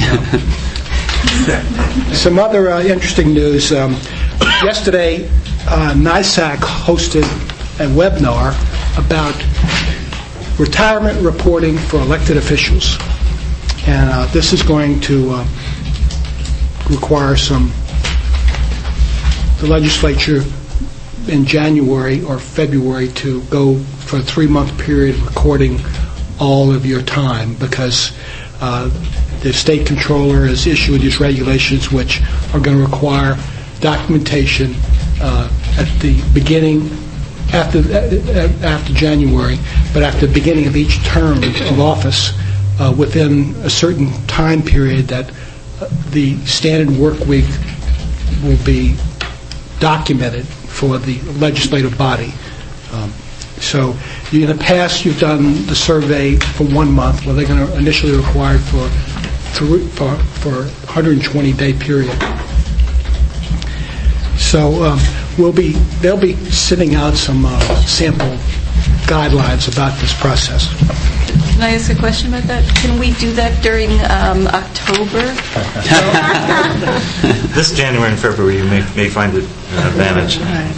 Some other uh, interesting news. Um, yesterday, uh, NISAC hosted a webinar about retirement reporting for elected officials. And uh, this is going to uh, require some, the legislature in January or February to go for a three-month period recording all of your time, because uh, the state controller has issued these regulations which are going to require documentation uh, at the beginning, after after January, but after the beginning of each term of office, uh, within a certain time period, that uh, the standard work week will be documented for the legislative body. Um, so you, in the past, you've done the survey for one month. Well, they're going to initially require for three, for for one hundred twenty day period. So um, we'll be they'll be sending out some uh, sample guidelines about this process. Can I ask a question about that? Can we do that during um, October? This January and February, you may, may find it an advantage. Right.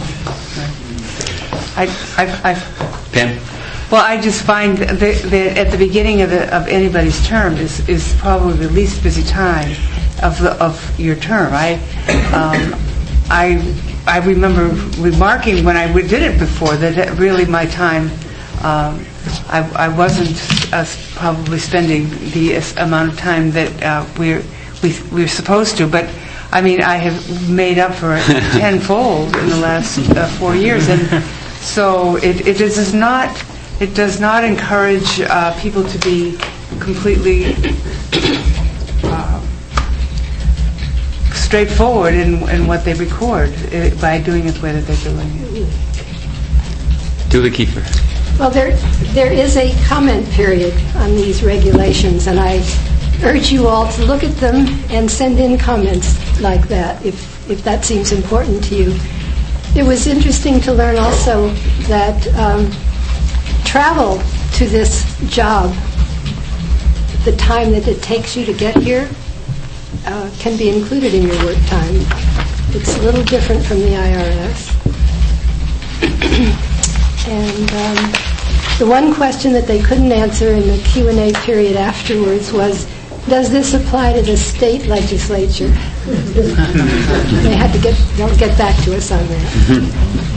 I, I, I, Pam? Well, I just find that, that at the beginning of, the, of anybody's term is, is probably the least busy time of the, of your term. I um, I I remember remarking when I did it before that really my time. Um, I, I wasn't uh, probably spending the amount of time that uh, we're we, we're supposed to, but I mean I have made up for it tenfold in the last uh, four years, and so it, it does not it does not encourage uh, people to be completely uh, straightforward in, in what they record uh, by doing it the way that they're doing it. Julie Kiefer. Well, there there is a comment period on these regulations, and I urge you all to look at them and send in comments like that if, if that seems important to you. It was interesting to learn also that um, travel to this job, the time that it takes you to get here uh, can be included in your work time. It's a little different from the I R S. And um, the one question that they couldn't answer in the Q and A period afterwards was, does this apply to the state legislature? They had to get, they'll get back to us on that.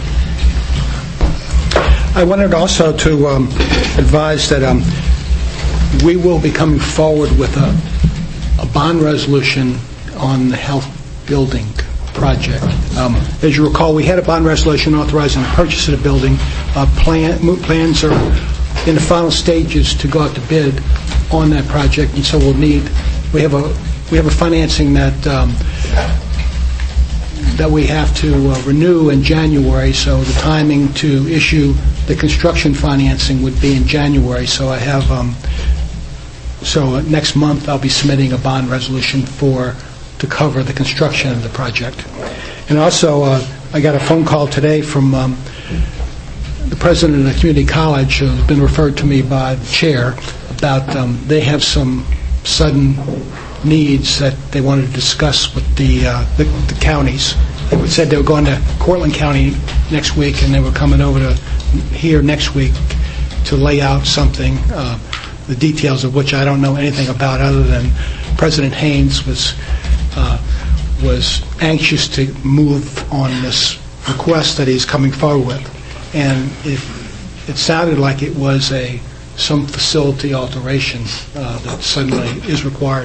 I wanted also to um, advise that um, we will be coming forward with a, a bond resolution on the health building project. Um, as you recall, we had a bond resolution authorizing the purchase of the building. Uh, plan, plans are in the final stages to go out to bid on that project, and so we'll need. We have a we have a financing that um, that we have to uh, renew in January. So the timing to issue the construction financing would be in January. So I have. Um, so uh, next month I'll be submitting a bond resolution for to cover the construction of the project. And also, uh, I got a phone call today from um, the president of the community college, who's been referred to me by the chair, about um, they have some sudden needs that they wanted to discuss with the, uh, the, the counties. They said they were going to Cortland County next week, and they were coming over to here next week to lay out something, uh, the details of which I don't know anything about, other than President Haynes was uh, was anxious to move on this request that he's coming forward with, and it it sounded like it was a some facility alteration uh, that suddenly is required.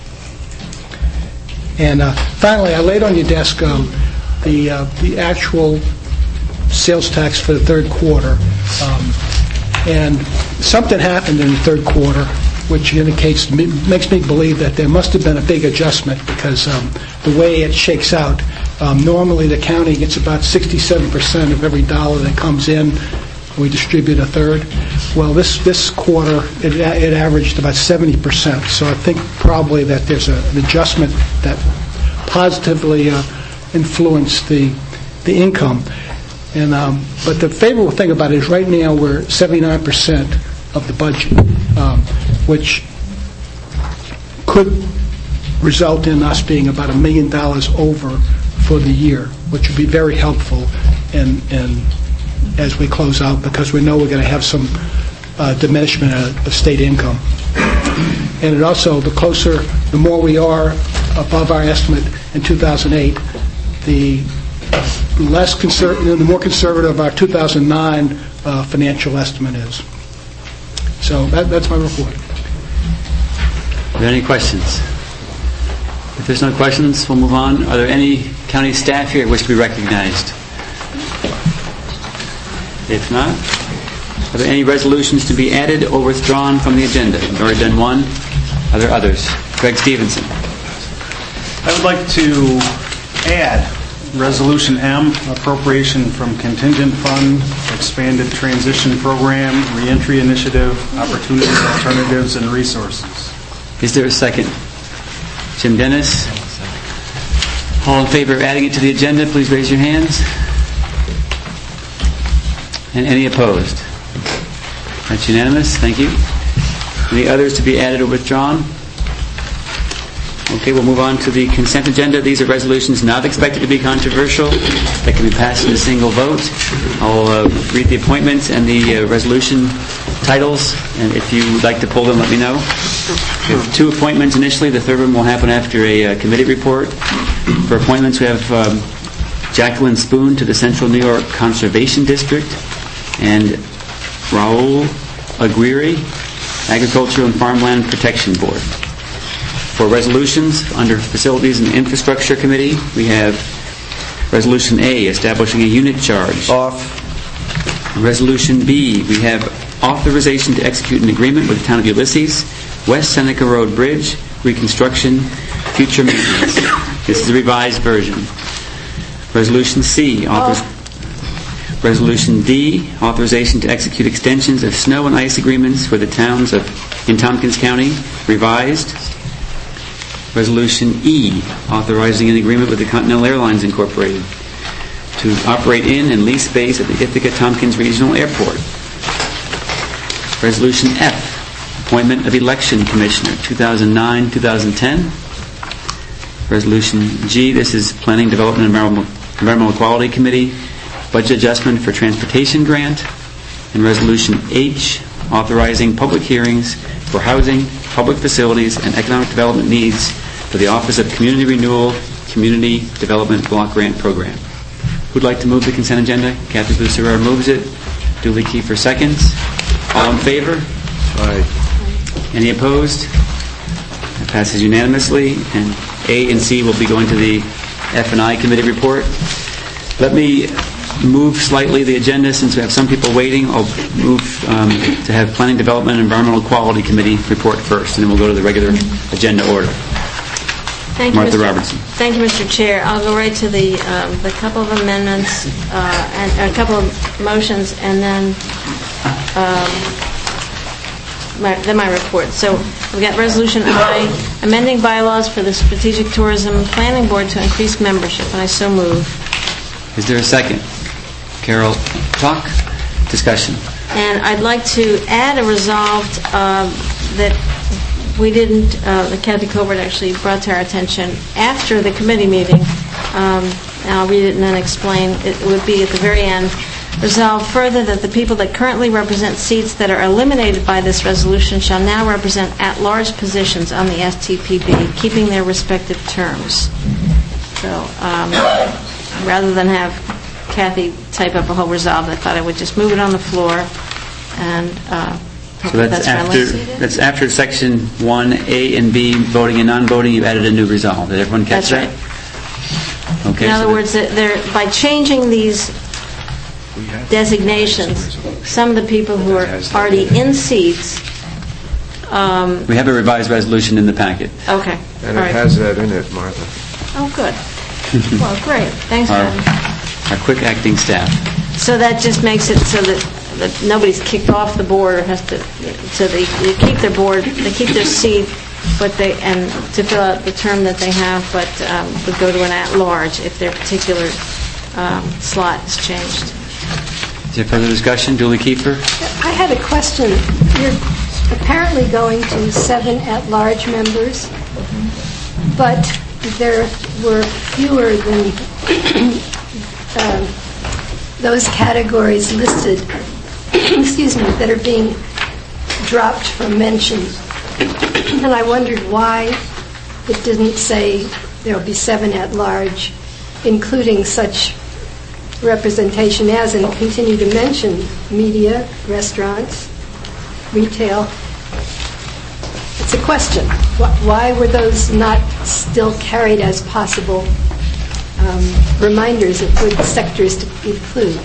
And uh, finally, I laid on your desk um, the uh, the actual sales tax for the third quarter, um, and something happened in the third quarter, which indicates makes me believe that there must have been a big adjustment, because um, the way it shakes out, um, normally the county gets about sixty-seven percent of every dollar that comes in. We distribute a third. Well, this this quarter it, it averaged about seventy percent. So I think probably that there's a, an adjustment that positively uh, influenced the the income. And um, but the favorable thing about it is right now we're seventy-nine percent of the budget, um, which could result in us being about a million dollars over for the year, which would be very helpful in, in as we close out, because we know we're going to have some uh, diminishment of, of state income. And it also, the closer, the more we are above our estimate in two thousand eight, the less conservative, the more conservative our two thousand nine uh, financial estimate is. So that, that's my report. Are there any questions? If there's no questions, we'll move on. Are there any county staff here who wish to be recognized? If not, are there any resolutions to be added or withdrawn from the agenda? We've already done one. Are there others? Greg Stevenson. I would like to add Resolution M, appropriation from contingent fund, expanded transition program, reentry initiative, opportunities, alternatives, and resources. Is there a second? Jim Dennis. All in favor of adding it to the agenda, please raise your hands. And any opposed? That's unanimous. Thank you. Any others to be added or withdrawn? Okay, we'll move on to the consent agenda. These are resolutions not expected to be controversial that can be passed in a single vote. I'll uh, read the appointments and the uh, resolution titles, and if you would like to pull them, let me know. We have two appointments initially. The third one will happen after a uh, committee report. For appointments, we have um, Jacqueline Spoon to the Central New York Conservation District, and Raul Aguirre, Agricultural and Farmland Protection Board. For resolutions, under Facilities and Infrastructure Committee, we have Resolution A, establishing a unit charge. Off. Resolution B, we have authorization to execute an agreement with the Town of Ulysses, West Seneca Road Bridge, reconstruction, future maintenance. This is the revised version. Resolution C, author- Resolution D, authorization to execute extensions of snow and ice agreements for the towns of in Tompkins County, revised. Resolution E, authorizing an agreement with the Continental Airlines Incorporated to operate in and lease space at the Ithaca Tompkins Regional Airport. Resolution F, appointment of election commissioner, two thousand nine to two thousand ten. Resolution G, this is Planning, Development, and Environmental, Environmental Quality Committee, budget adjustment for transportation grant. And Resolution H, authorizing public hearings for housing, public facilities, and economic development needs for the Office of Community Renewal, Community Development Block Grant Program. Who'd like to move the consent agenda? Kathy Bucirar moves it. Julie Kiefer seconds. All in favor? Aye. Any opposed? It passes unanimously. And A and C will be going to the F and I committee report. Let me move slightly the agenda since we have some people waiting. I'll move um, to have Planning, Development, and Environmental Quality Committee report first, and then we'll go to the regular agenda order. Thank you, Martha Mister Robertson. Thank you, Mister Chair. I'll go right to the um, the couple of amendments uh, and a couple of motions, and then um, my, then my report. So we've got Resolution I, amending bylaws for the Strategic Tourism Planning Board to increase membership, and I so move. Is there a second? Carol, talk. Discussion. And I'd like to add a resolved um, that we didn't, uh, that Kathy Colbert actually brought to our attention after the committee meeting. Um, and I'll read it and then explain. It would be at the very end. Resolve further that the people that currently represent seats that are eliminated by this resolution shall now represent at-large positions on the S T P B, keeping their respective terms. So um, rather than have Kathy type up a whole resolve, I thought I would just move it on the floor and uh, So that's, that's after that's after section one, A and B, voting and non-voting, you added a new resolve. Did everyone catch that's that? Right. Okay. In other so words, they're, by changing these designations, some of the people who are already in seats. Um, we have a revised resolution in the packet. Okay. And All it right. has that in it, Martha. Oh, good. Well, great. Thanks, our, Kevin. Our quick acting staff. So that just makes it so that, that nobody's kicked off the board or has to. So they, they keep their board, they keep their seat, but they and to fill out the term that they have, but um, would go to an at-large if their particular um, slot is changed. Is there further discussion? Julie Kiefer? I had a question. You're apparently going to seven at-large members, but there were fewer than uh, those categories listed, excuse me, that are being dropped from mention. And I wondered why it didn't say there will be seven at-large, including such representation as, and continue to mention media, restaurants, retail. It's a question. Why were those not still carried as possible um, reminders of good sectors to include?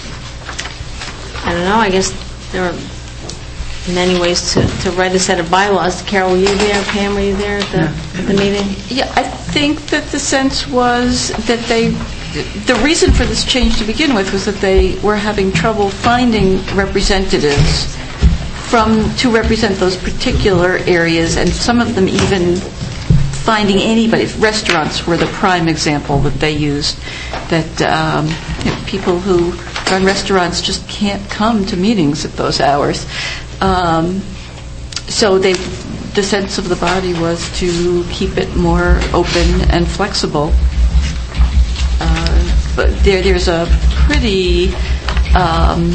I don't know. I guess there are many ways to, to write a set of bylaws. Carol, were you there? Pam, were you there at the, yeah. at the meeting? Yeah, I think that the sense was that they, the reason for this change to begin with was that they were having trouble finding representatives from to represent those particular areas, and some of them even finding anybody. Restaurants were the prime example that they used, that um, you know, people who run restaurants just can't come to meetings at those hours. Um, so they, the sense of the body was to keep it more open and flexible. Uh, but there, there's a pretty um,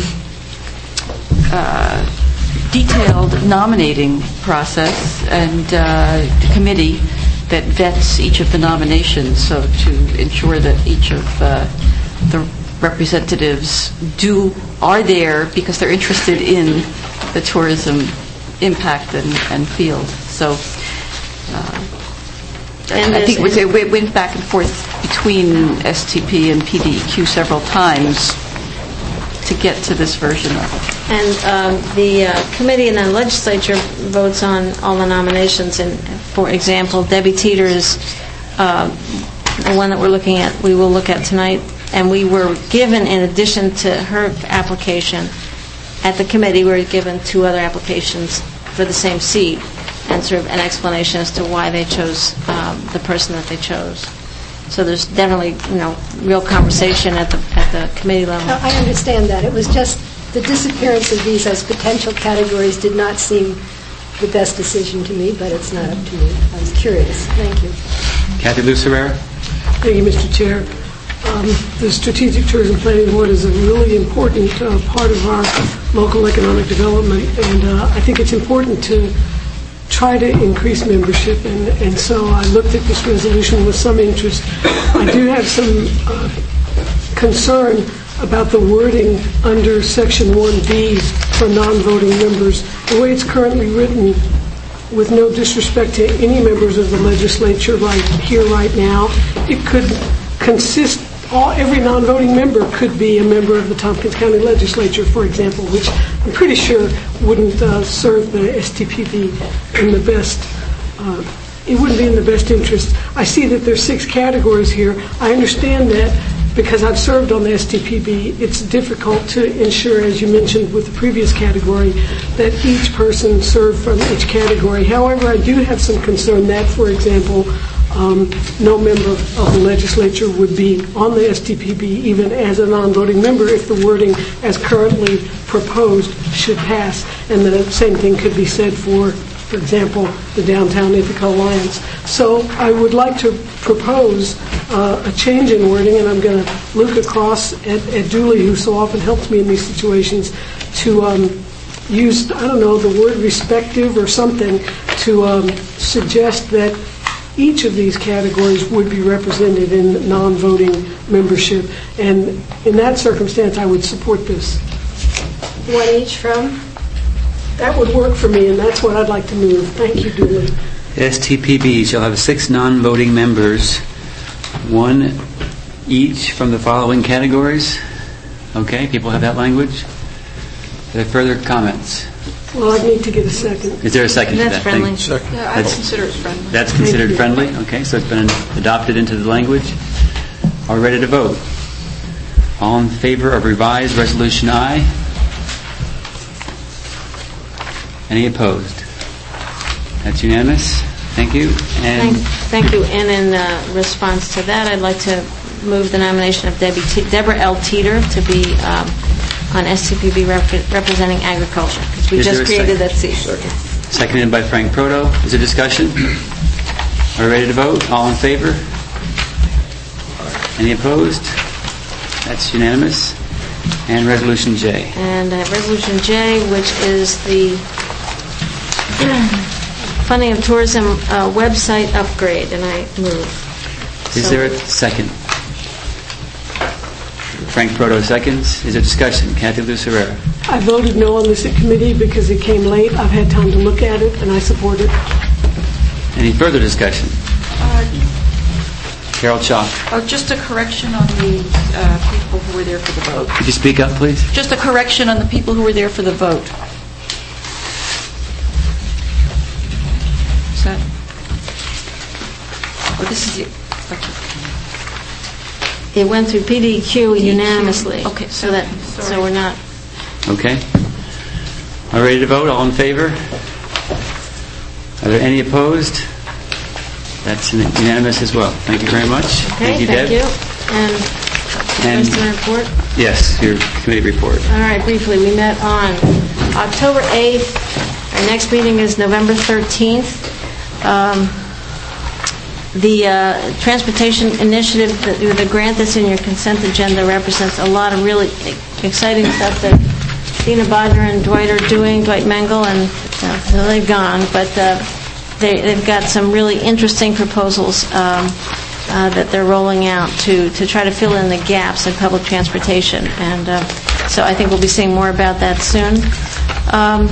uh, detailed nominating process and uh, committee that vets each of the nominations, so to ensure that each of uh, the representatives do are there because they're interested in the tourism impact and, and field. So uh, and I think it, was, it went back and forth between S T P and P D E Q several times to get to this version of it. And um, the uh, committee and the legislature votes on all the nominations. And for example, Debbie Teeter's, uh, the one that we're looking at, we will look at tonight. And we were given, in addition to her application, at the committee, we were given two other applications for the same seat, and sort of an explanation as to why they chose um, the person that they chose. So there's definitely, you know, real conversation at the at the committee level. I understand that. It was just the disappearance of these as potential categories did not seem the best decision to me, but it's not up to me. I was curious. Thank you. Kathy Lucerera. Thank you, Mister Chair. Um, the Strategic Tourism Planning Board is a really important uh, part of our local economic development, and uh, I think it's important to try to increase membership, and, and so I looked at this resolution with some interest. I do have some uh, concern about the wording under Section one B for non-voting members. The way it's currently written, with no disrespect to any members of the legislature right here, right now, it could consist, all, every non-voting member could be a member of the Tompkins County Legislature, for example, which I'm pretty sure wouldn't uh, serve the S T P B in the best, uh, it wouldn't be in the best interest. I see that there's six categories here. I understand that because I've served on the S T P B, it's difficult to ensure, as you mentioned with the previous category, that each person served from each category. However, I do have some concern that, for example, um, no member of the legislature would be on the S T P B even as a non-voting member if the wording as currently proposed should pass. And the same thing could be said for, for example, the Downtown Ithaca Alliance. So I would like to propose uh, a change in wording, and I'm going to look across at, at Julie, who so often helps me in these situations, to um, use, I don't know, the word respective or something to um, suggest that each of these categories would be represented in non-voting membership. And in that circumstance, I would support this. One each from? That would work for me, and that's what I'd like to move. Thank you, Julie. S T P B shall have six non-voting members, one each from the following categories. Okay, people have that language. Are there further comments? Well, I need to get a second. Is there a second That's to that? friendly. Thank- Yeah, I That's- consider it friendly. That's considered friendly? Okay, so it's been adopted into the language. Are we ready to vote? All in favor of revised Resolution I? Any opposed? That's unanimous. Thank you. And Thank, thank you. And in uh, response to that, I'd like to move the nomination of Debbie Te- Deborah L. Teeter to be um, on S T P B rep- representing agriculture, because we Is just there a created second? that seat. seconded by Frank Proto. Is there discussion? Are we ready to vote? All in favor? Any opposed? That's unanimous. And Resolution J. And uh, Resolution J, which is the funding of tourism uh, website upgrade, and I move. Is So- there a second? Frank Proto seconds. Is there discussion? Kathy Lucerera. I voted no on this at committee because it came late. I've had time to look at it, and I support it. Any further discussion? Carol Chalk. Oh, just a correction on the uh, people who were there for the vote. Could you speak up, please? Just a correction on the people who were there for the vote. Is that? Oh, this is the. It went through P D Q unanimously. Okay, so that sorry. so we're not. Okay. Are we ready to vote? All in favor? Are there any opposed? That's unanimous as well. Thank you very much. Okay, thank you, Deb. you. And, And- the rest of my report. Yes, your committee report. All right, briefly, we met on October eighth. Our next meeting is November thirteenth. Um, the uh, Transportation Initiative, the, the grant that's in your consent agenda, represents a lot of really exciting stuff that Dina Bodner and Dwight are doing, Dwight Mengel, and uh, so they've gone. But uh, they, they've got some really interesting proposals um, uh, that they're rolling out to, to try to fill in the gaps in public transportation. And uh, so I think we'll be seeing more about that soon. Um,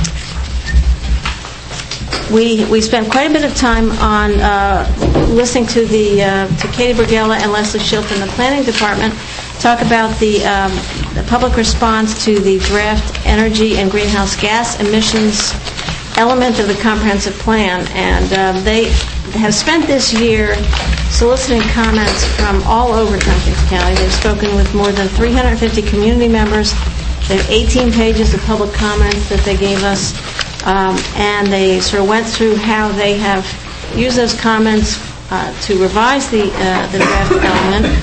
we we spent quite a bit of time on uh, listening to the uh, to Katie Bergella and Leslie Schilt in the Planning Department talk about the, um, the public response to the draft energy and greenhouse gas emissions element of the comprehensive plan. And um, they have spent this year soliciting comments from all over Tompkins County. They've spoken with more than three hundred fifty community members. They have eighteen pages of public comments that they gave us. Um, and they sort of went through how they have used those comments uh, to revise the, uh, the draft element.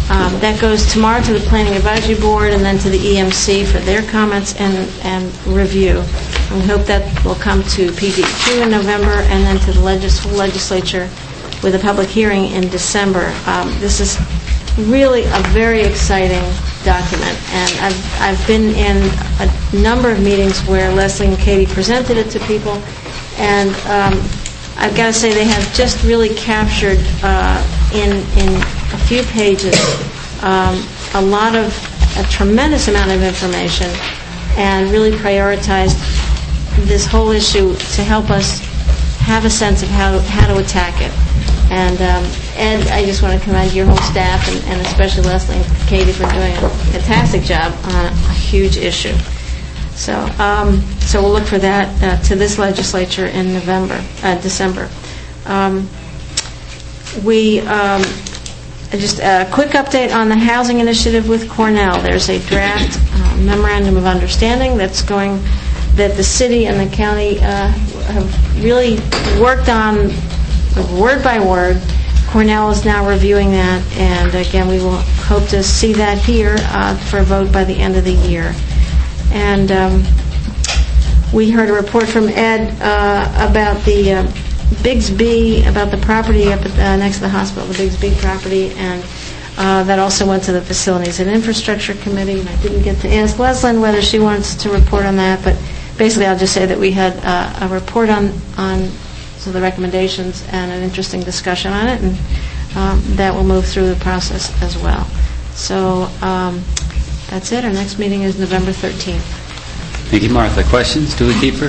Um, That goes tomorrow to the Planning Advisory Board and then to the E M C for their comments and and review. And we hope that will come to P D Q in November and then to the legis- legislature with a public hearing in December. Um, This is really a very exciting document, and I've, I've been in a number of meetings where Leslie and Katie presented it to people, and um, I've got to say they have just really captured uh, in in a few pages um, a lot of, a tremendous amount of information, and really prioritized this whole issue to help us have a sense of how, how to attack it. And um, Ed, I just want to commend your whole staff, and, and especially Leslie and Katie for doing a fantastic job on a huge issue. So, um, so we'll look for that uh, to this legislature in November, uh, December. Um, we um, just a quick update on the housing initiative with Cornell. There's a draft uh, memorandum of understanding that's going, that the city and the county uh, have really worked on word by word. Cornell is now reviewing that, and again, we will hope to see that here uh, for a vote by the end of the year. And um, we heard a report from Ed uh, about the uh, Bigsby, about the property up at, uh, next to the hospital, the Bigsby property, and uh, that also went to the Facilities and Infrastructure Committee. And I didn't get to ask Leslyn whether she wants to report on that, but basically I'll just say that we had uh, a report on on so the recommendations and an interesting discussion on it, and um, that will move through the process as well. So um, that's it. Our next meeting is November thirteenth. Thank you, Martha. Questions? Julie Keeper?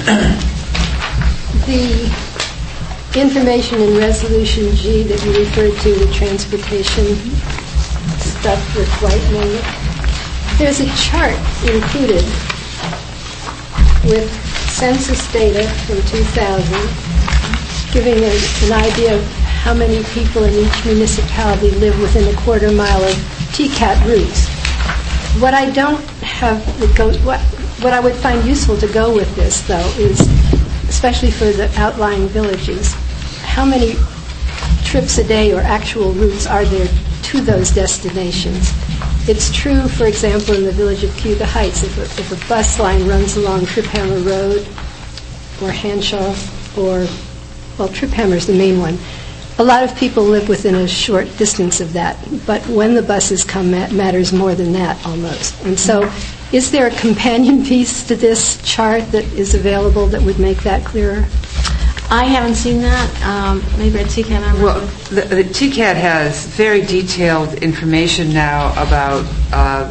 The information in Resolution G that you referred to, the transportation stuff with whitening, there's a chart included with census data from two thousand, giving a, an idea of how many people in each municipality live within a quarter mile of T CAT routes. What I don't have, that goes, what, what I would find useful to go with this, though, is, especially for the outlying villages, how many trips a day or actual routes are there to those destinations? It's true, for example, in the village of Cayuga Heights, if a, if a bus line runs along Triphammer Road or Hanshaw or, well, Triphammer is the main one, a lot of people live within a short distance of that, but when the buses come, it matters more than that almost. And so is there a companion piece to this chart that is available that would make that clearer? I haven't seen that. Um, maybe at T CAT. Well, the, the T CAT has very detailed information now about uh,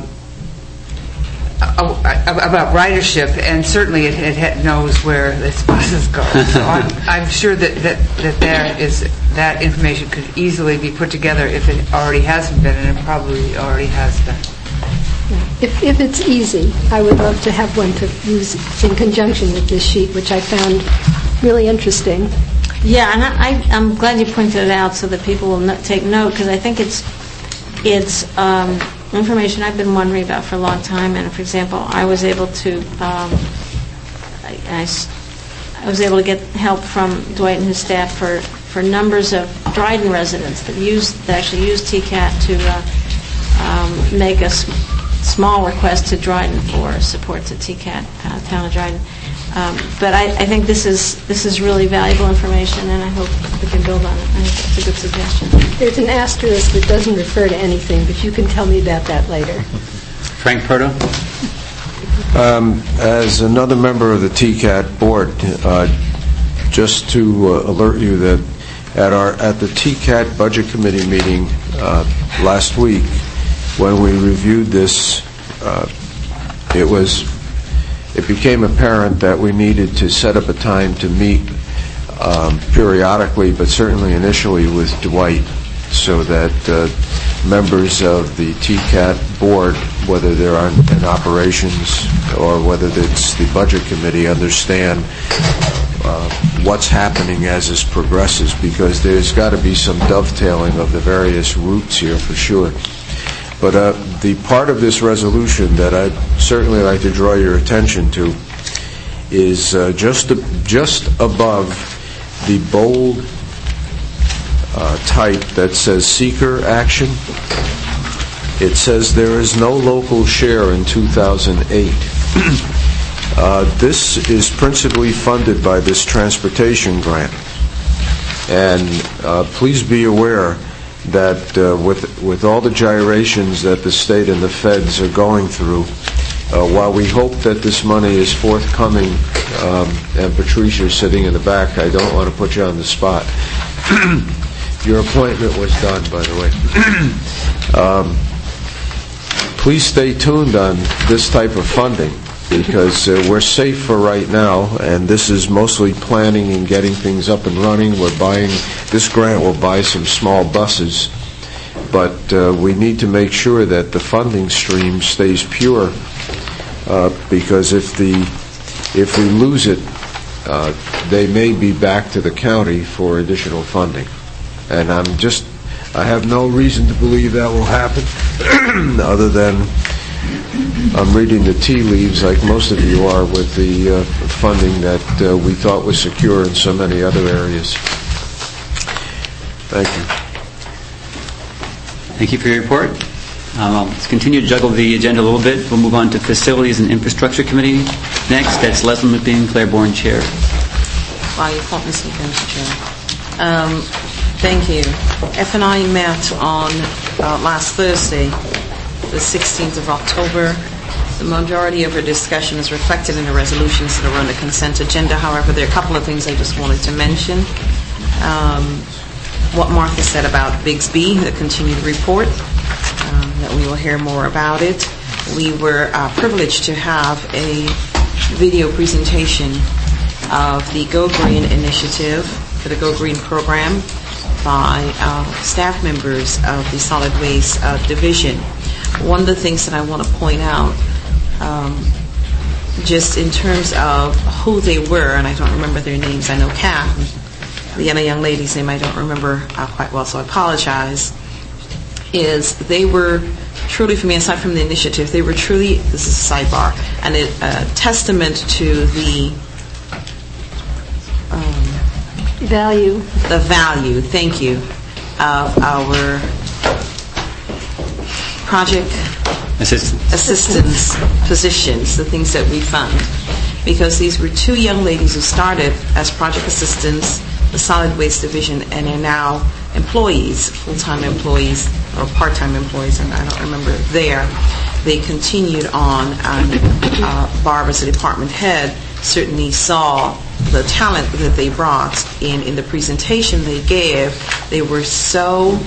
about ridership, and certainly it, it knows where its buses go. So I'm, I'm sure that, that, that there is that information could easily be put together if it already hasn't been, and it probably already has been. If, if it's easy, I would love to have one to use in conjunction with this sheet, which I found really interesting. Yeah, and I, I, I'm glad you pointed it out so that people will no- take note, because I think it's it's um, information I've been wondering about for a long time. And for example, I was able to um, I, I s- I was able to get help from Dwight and his staff for, for numbers of Dryden residents that use that actually use T CAT to uh, um, make a s- small request to Dryden for support to T CAT, uh, Town of Dryden. Um, but I, I think this is this is really valuable information, and I hope we can build on it. I think it's a good suggestion. There's an asterisk that doesn't refer to anything, but you can tell me about that later. Frank Proto? Um, as another member of the T CAT board, uh, just to uh, alert you that at our at the T CAT Budget Committee meeting uh, last week, when we reviewed this, uh, it was. It became apparent that we needed to set up a time to meet um, periodically, but certainly initially with Dwight, so that uh, members of the T CAT board, whether they're on, in operations or whether it's the budget committee, understand uh, what's happening as this progresses, because there's got to be some dovetailing of the various routes here for sure. But uh, the part of this resolution that I'd certainly like to draw your attention to is uh, just a, just above the bold uh, type that says seeker action. it says there is no local share in two thousand eight. Uh, this is principally funded by this transportation grant. And uh, please be aware that uh, with with all the gyrations that the state and the feds are going through, uh, while we hope that this money is forthcoming, um, and Patricia is sitting in the back, I don't want to put you on the spot. Your appointment was done, by the way. um, please stay tuned on this type of funding, because uh, we're safe for right now, and this is mostly planning and getting things up and running. We're buying, this grant will buy some small buses, but uh, we need to make sure that the funding stream stays pure, uh, because if the if we lose it, uh, they may be back to the county for additional funding. And I'm just, I have no reason to believe that will happen, other than I'm reading the tea leaves like most of you are with the uh, funding that uh, we thought was secure in so many other areas. Thank you. Thank you for your report. Um, let's continue to juggle the agenda a little bit. We'll move on to Facilities and Infrastructure Committee next. That's Leslie McBean, Claiborne Chair. While you call Mister Chair. Um, thank you. F and I met on uh, last Thursday, the sixteenth of October. The majority of our discussion is reflected in the resolutions that are on the consent agenda. However, there are a couple of things I just wanted to mention. Um, what Martha said about Bigsby, the continued report, um, that we will hear more about it. We were uh, privileged to have a video presentation of the Go Green initiative for the Go Green program by uh, staff members of the Solid Waste uh, Division. One of the things that I want to point out, um, just in terms of who they were, and I don't remember their names, I know Kath, the other young lady's name I don't remember uh, quite well, so I apologize, is they were truly, for me, aside from the initiative, they were truly, this is a sidebar, and a uh, testament to the um, value, the value, thank you, of our project assistance. assistance positions, the things that we fund. Because these were two young ladies who started as project assistants, the Solid Waste Division, and are now employees, full-time employees, or part-time employees, and I don't remember there. They continued on, and uh, Barb, as the department head, certainly saw the talent that they brought in, in the presentation they gave. They were so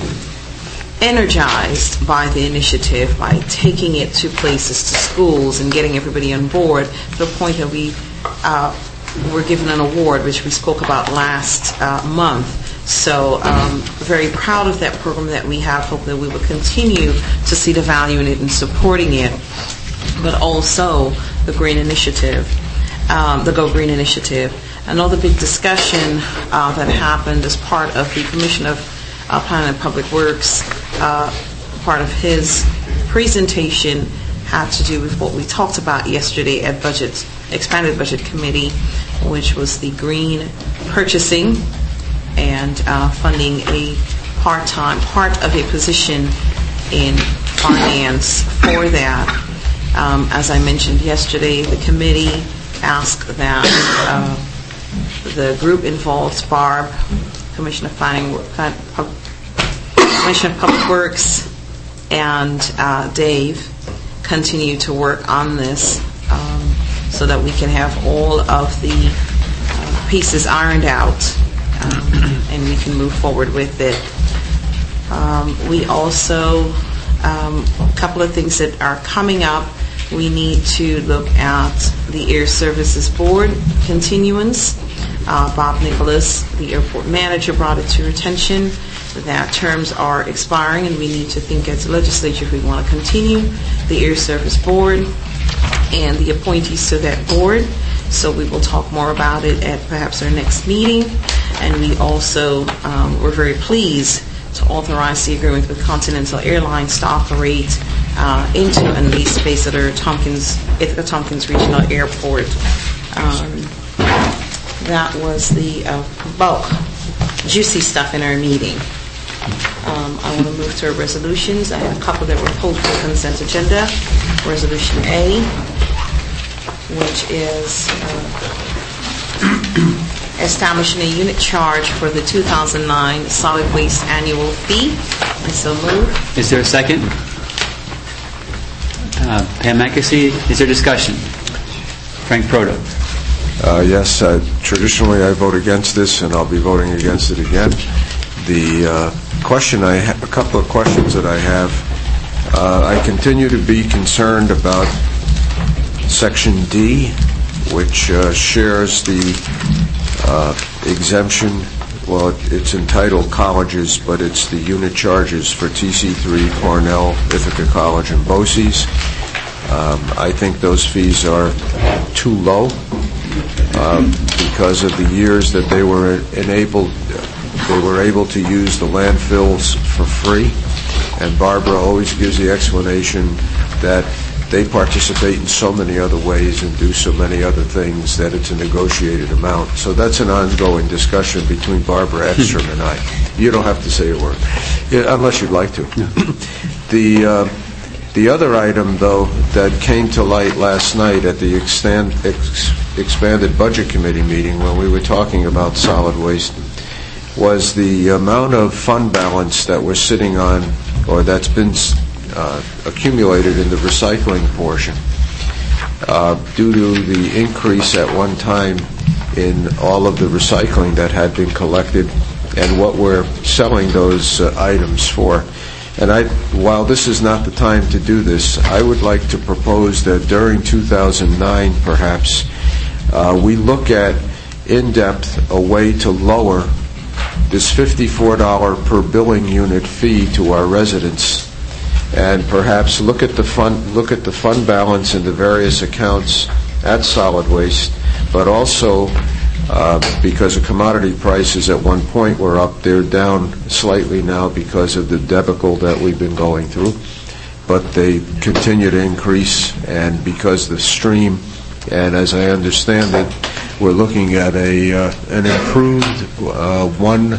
energized by the initiative, by taking it to places, to schools, and getting everybody on board, to the point that we uh, were given an award, which we spoke about last uh, month. So um, very proud of that program that we have. Hope that we will continue to see the value in it and supporting it, but also the Green Initiative, um, the Go Green Initiative. Another big discussion uh, that happened as part of the Commission of uh, Planning and Public Works, uh, part of his presentation had to do with what we talked about yesterday at Budget, Expanded Budget Committee, which was the green purchasing and uh, funding a part-time, part of a position in finance for that. Um, as I mentioned yesterday, the committee asked that uh, the group involved Barb, Commissioner of Planning, Commissioner of Public Works, and uh, Dave continue to work on this um, so that we can have all of the uh, pieces ironed out, um, and we can move forward with it. Um, we also, um, a couple of things that are coming up, we need to look at the Air Services Board continuance. Uh, Bob Nicholas, the airport manager, brought it to our attention that terms are expiring, and we need to think as a legislature if we want to continue the Air Service Board and the appointees to that board. So we will talk more about it at perhaps our next meeting. And we also um, were very pleased to authorize the agreement with Continental Airlines to operate uh, into and lease space at our Tompkins, Ithaca Tompkins Regional Airport. Um, that was the uh, bulk, juicy stuff in our meeting. Um, I want to move to resolutions. I have a couple that were pulled from the consent agenda. Resolution A, which is uh, establishing a unit charge for the two thousand nine solid waste annual fee. I so move. Is there a second? Uh, Pam McAsee, is there discussion? Frank Proto. Uh, yes, uh, traditionally I vote against this, and I'll be voting against it again. The uh, question I ha- a couple of questions that I have. Uh, I continue to be concerned about Section D, which uh, shares the uh, exemption. Well, it's entitled colleges, but it's the unit charges for T C three, Cornell, Ithaca College, and BOCES. Um, I think those fees are too low um, because of the years that they were enabled, they were able to use the landfills for free. And Barbara always gives the explanation that they participate in so many other ways and do so many other things that it's a negotiated amount. So that's an ongoing discussion between Barbara Ekstrom and I. You don't have to say a word, yeah, unless you'd like to. the uh, the other item, though, that came to light last night at the extend, ex, expanded budget committee meeting when we were talking about solid waste was the amount of fund balance that we're sitting on, or that's been uh, accumulated in the recycling portion uh, due to the increase at one time in all of the recycling that had been collected and what we're selling those uh, items for. And I, while this is not the time to do this, I would like to propose that during two thousand nine, perhaps, uh, we look at in-depth a way to lower this fifty-four dollars per billing unit fee to our residents, and perhaps look at the fund look at the fund balance in the various accounts at solid waste, but also uh, because the commodity prices at one point were up, they're down slightly now because of the debacle that we've been going through, but they continue to increase, and because the stream, and as I understand it, we're looking at a uh, an improved uh, one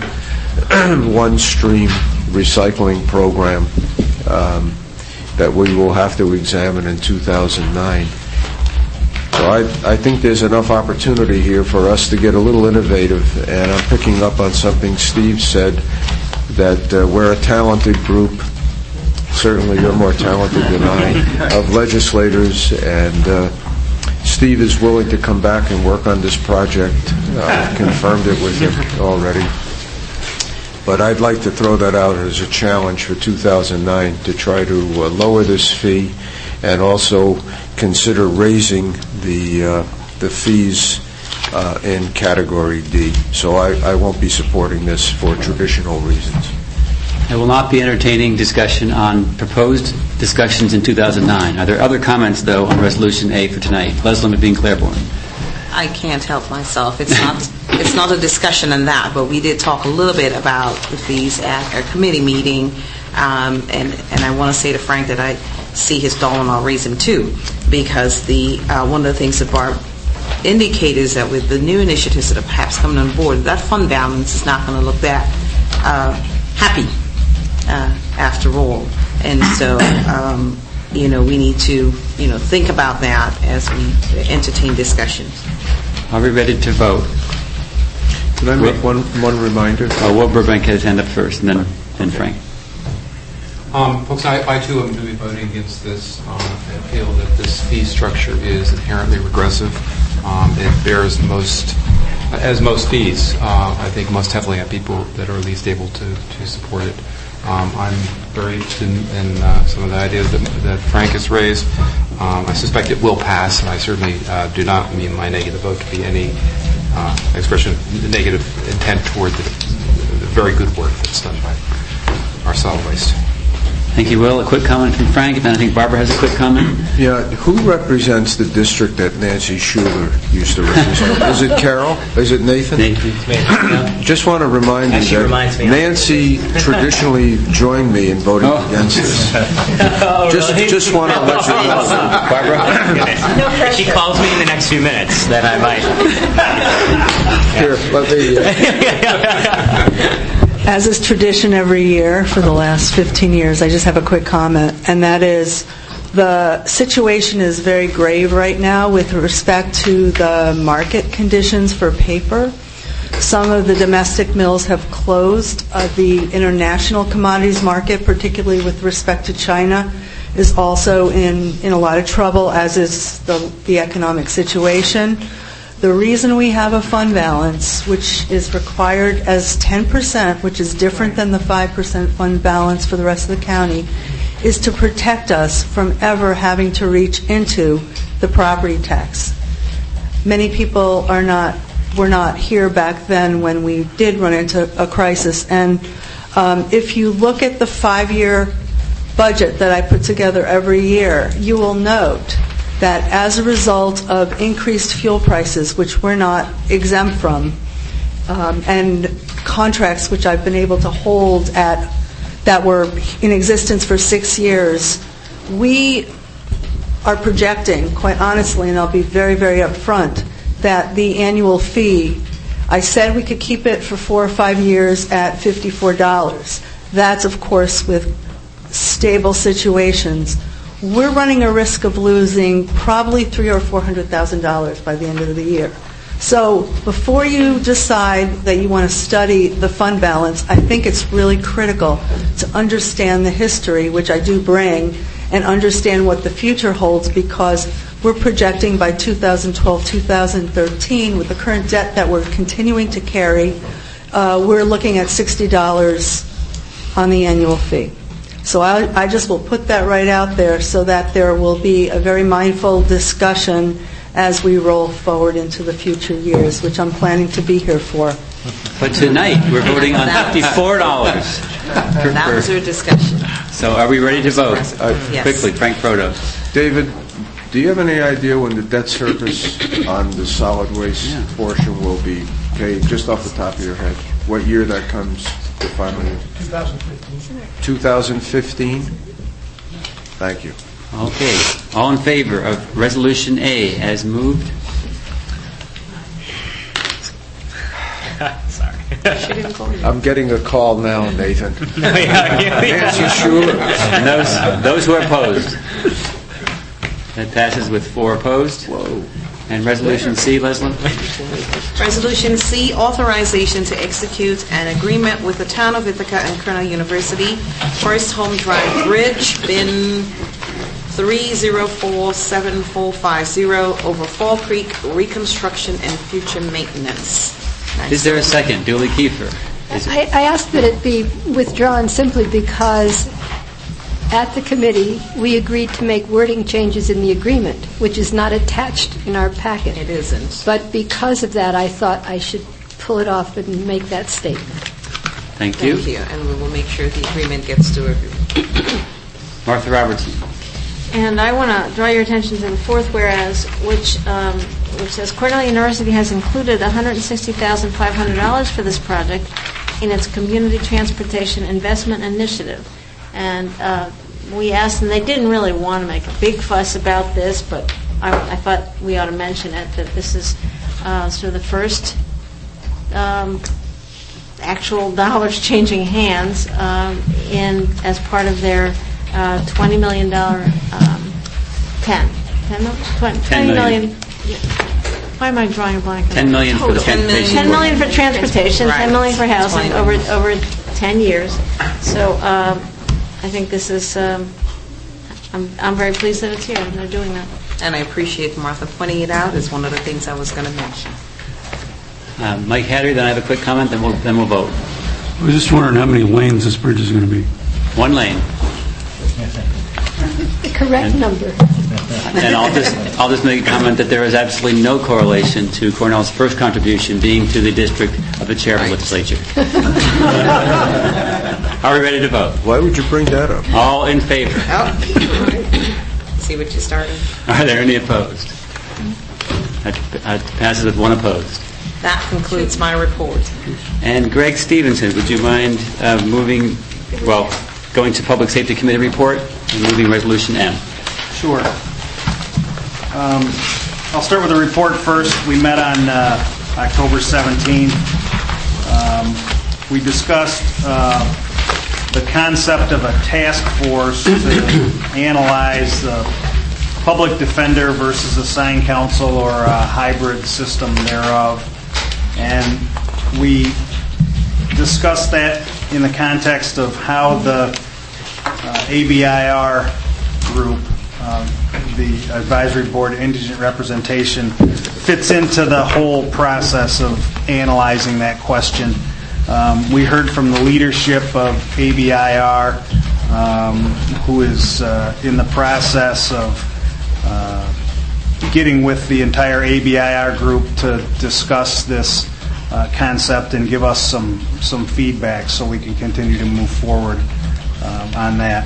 one stream recycling program um, that we will have to examine in two thousand nine. So I, I think there's enough opportunity here for us to get a little innovative, and I'm picking up on something Steve said, that uh, we're a talented group. Certainly you're more talented than I, of legislators, and uh, Steve is willing to come back and work on this project. I confirmed it with him already. But I'd like to throw that out as a challenge for two thousand nine to try to uh, lower this fee and also consider raising the uh, the fees uh, in Category D. So I, I won't be supporting this for traditional reasons. I will not be entertaining discussion on proposed discussions in two thousand nine. Are there other comments, though, on Resolution A for tonight? Leslie McBean Claiborne. I can't help myself. It's not it's not a discussion on that, but we did talk a little bit about the fees at our committee meeting, um, and, and I want to say to Frank that I see his dollar and I'll raise him too, because the uh, one of the things that Barb indicated is that with the new initiatives that are perhaps coming on board, that fund balance is not going to look that uh, happy uh, after all. And so, um, you know, we need to, you know, think about that as we entertain discussions. Are we ready to vote? Can I make one one reminder? Oh, Will Burbank had his hand up first, and then, then Frank. Um, folks, I, I too am going to be voting against this. Um, I feel that this fee structure is inherently regressive. Um, it bears most, as most fees, uh, I think most heavily on people that are least able to, to support it. Um, I'm very interested in, in uh, some of the ideas that, that Frank has raised. Um, I suspect it will pass, and I certainly uh, do not mean my negative vote to be any uh, expression of negative intent toward the, the very good work that's done by our solid waste. Thank you, Will. A quick comment from Frank, and then I think Barbara has a quick comment. Yeah, who represents the district that Nancy Schuler used to represent? Is it Carol? Is it Nathan? Nathan. Just want to remind you that me Nancy traditionally joined me in voting oh. against this. oh, just, really? just want to let you know. Barbara, if she calls me in the next few minutes, then I might. Here, let me. Uh, As is tradition every year for the last fifteen years, I just have a quick comment, and that is the situation is very grave right now with respect to the market conditions for paper. Some of the domestic mills have closed. Uh, the international commodities market, particularly with respect to China, is also in, in a lot of trouble, as is the, the economic situation. The reason we have a fund balance, which is required as ten percent, which is different than the five percent fund balance for the rest of the county, is to protect us from ever having to reach into the property tax. Many people are not were not here back then when we did run into a crisis. And um, if you look at the five-year budget that I put together every year, you will note that as a result of increased fuel prices, which we're not exempt from, um, and contracts which I've been able to hold at that were in existence for six years, we are projecting, quite honestly, and I'll be very, very upfront, that the annual fee, I said we could keep it for four or five years at fifty-four dollars. That's, of course, with stable situations. We're running a risk of losing probably three or four hundred thousand dollars by the end of the year. So before you decide that you want to study the fund balance, I think it's really critical to understand the history, which I do bring, and understand what the future holds, because we're projecting by two thousand twelve, two thousand thirteen, with the current debt that we're continuing to carry, uh, we're looking at sixty dollars on the annual fee. So I, I just will put that right out there so that there will be a very mindful discussion as we roll forward into the future years, which I'm planning to be here for. But tonight, we're voting on fifty-four dollars. That was your discussion. So are we ready to vote? Uh, Yes. Quickly, Frank Proto. David, do you have any idea when the debt service on the solid waste Yeah. portion will be paid, just off the top of your head? What year that comes to finally? two thousand fifteen? Thank you. Okay. All in favor of Resolution A as moved? Sorry. I'm getting a call now, Nathan. Nancy Schuler. And those, those who are opposed? That passes with four opposed. Whoa. And Resolution C, Leslie? Resolution C, authorization to execute an agreement with the Town of Ithaca and Cornell University, First Home Drive Bridge, bin three zero four seven four five zero, over Fall Creek, reconstruction and future maintenance. Is there a second? Julie Kiefer. Is it- I, I ask that it be withdrawn simply because at the committee, we agreed to make wording changes in the agreement, which is not attached in our packet. It isn't. But because of that, I thought I should pull it off and make that statement. Thank you. Thank you, and we will make sure the agreement gets to everyone. Martha Robertson. And I want to draw your attention to the fourth whereas, which um, which says Cornell University has included one hundred sixty thousand five hundred dollars for this project in its Community Transportation Investment Initiative. And uh, we asked, and they didn't really want to make a big fuss about this, but I, I thought we ought to mention it, that this is uh, sort of the first um, actual dollars changing hands um, in as part of their uh, twenty million dollars, um, ten, ten, twenty, ten million. million. Yeah. Why am I drawing a blank? ten million for the transportation. ten million for transportation, Right. ten million for housing twenty. over over ten years. So um, I think this is. Um, I'm I'm very pleased that it's here and they're doing that. And I appreciate Martha pointing it out. It's one of the things I was going to mention. Uh, Mike Hattery, then I have a quick comment, then we'll then we'll vote. I was just wondering how many lanes this bridge is going to be. One lane. The correct number. And I'll just I'll just make a comment that there is absolutely no correlation to Cornell's first contribution being to the district of the chair of the legislature. Are we ready to vote? Why would you bring that up? All in favor? Oh. See what you started? Are there any opposed? That uh, passes with one opposed. That concludes my report. And Greg Stevenson, would you mind uh, moving, well, going to Public Safety Committee report and moving Resolution M? Sure. Um, I'll start with the report first. We met on uh, October seventeenth. Um, we discussed uh, the concept of a task force to analyze the public defender versus assigned counsel or a hybrid system thereof. And we discussed that in the context of how the uh, A B I R group, uh, the Advisory Board Indigent Representation, fits into the whole process of analyzing that question. Um, we heard from the leadership of A B I R, um, who is uh, in the process of uh, getting with the entire A B I R group to discuss this uh, concept and give us some, some feedback so we can continue to move forward um, on that.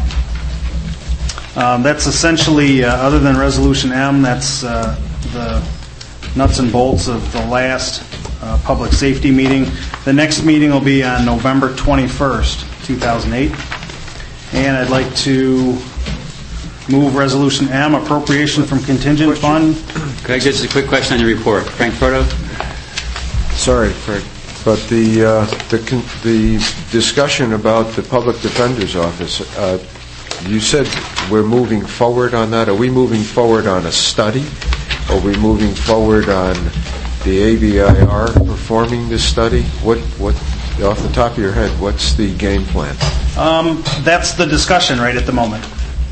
Um, that's essentially, uh, other than Resolution M, that's uh, the nuts and bolts of the last uh, public safety meeting. The next meeting will be on November twenty-first, two thousand eight. And I'd like to move Resolution M, appropriation from contingent fund. Could I get just a quick question on your report? Frank Proto? Sorry, Frank, but the, uh, the, con- the discussion about the public defender's office, uh, you said we're moving forward on that. Are we moving forward on a study? Are we moving forward on the A B I R performing this study? What, what, off the top of your head, what's the game plan? Um, that's the discussion right at the moment.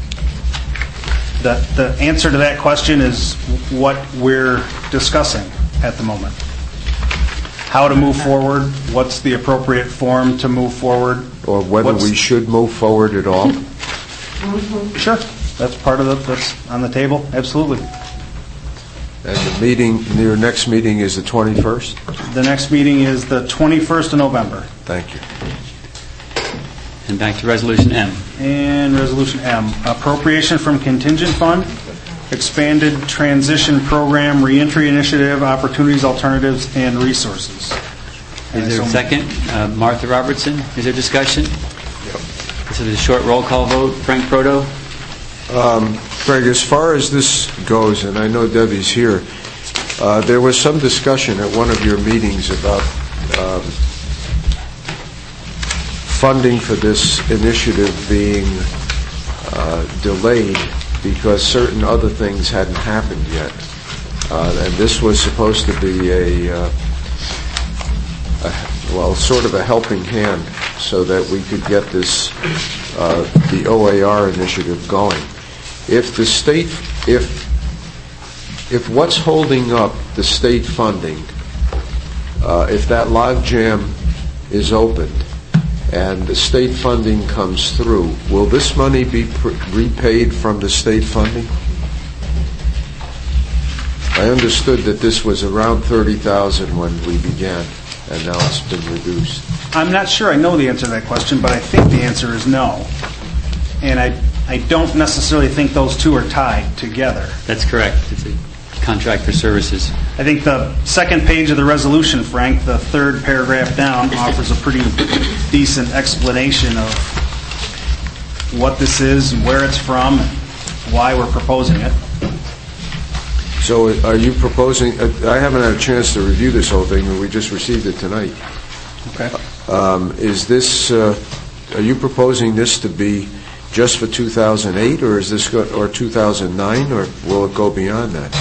The, the answer to that question is what we're discussing at the moment. How to move forward, what's the appropriate form to move forward. Or whether what's, we should move forward at all? Sure. That's part of the, that's on the table, absolutely. And the meeting, your next meeting is the twenty-first? The next meeting is the twenty-first of November. Thank you. And back to Resolution M. And Resolution M, appropriation from contingent fund, expanded transition program, reentry initiative, opportunities, alternatives, and resources. Is there a second? Uh, Martha Robertson, is there discussion? This is a short roll call vote. Frank Proto? Um, Craig, as far as this goes, and I know Debbie's here, uh, there was some discussion at one of your meetings about um, funding for this initiative being uh, delayed because certain other things hadn't happened yet. Uh, and this was supposed to be a, uh, a, well, sort of a helping hand so that we could get this, uh, the O A R initiative going. If the state, if if what's holding up the state funding, uh, if that logjam is opened and the state funding comes through, will this money be pr- repaid from the state funding? I understood that this was around thirty thousand when we began, and now it's been reduced. I'm not sure I know the answer to that question, but I think the answer is no. And I I don't necessarily think those two are tied together. That's correct. It's a contract for services. I think the second page of the resolution, Frank, the third paragraph down, offers a pretty decent explanation of what this is and where it's from and why we're proposing it. So are you proposing, I haven't had a chance to review this whole thing, we just received it tonight. Okay. Um, is this, uh, are you proposing this to be just for two thousand eight, or is this go, or two thousand nine, or will it go beyond that?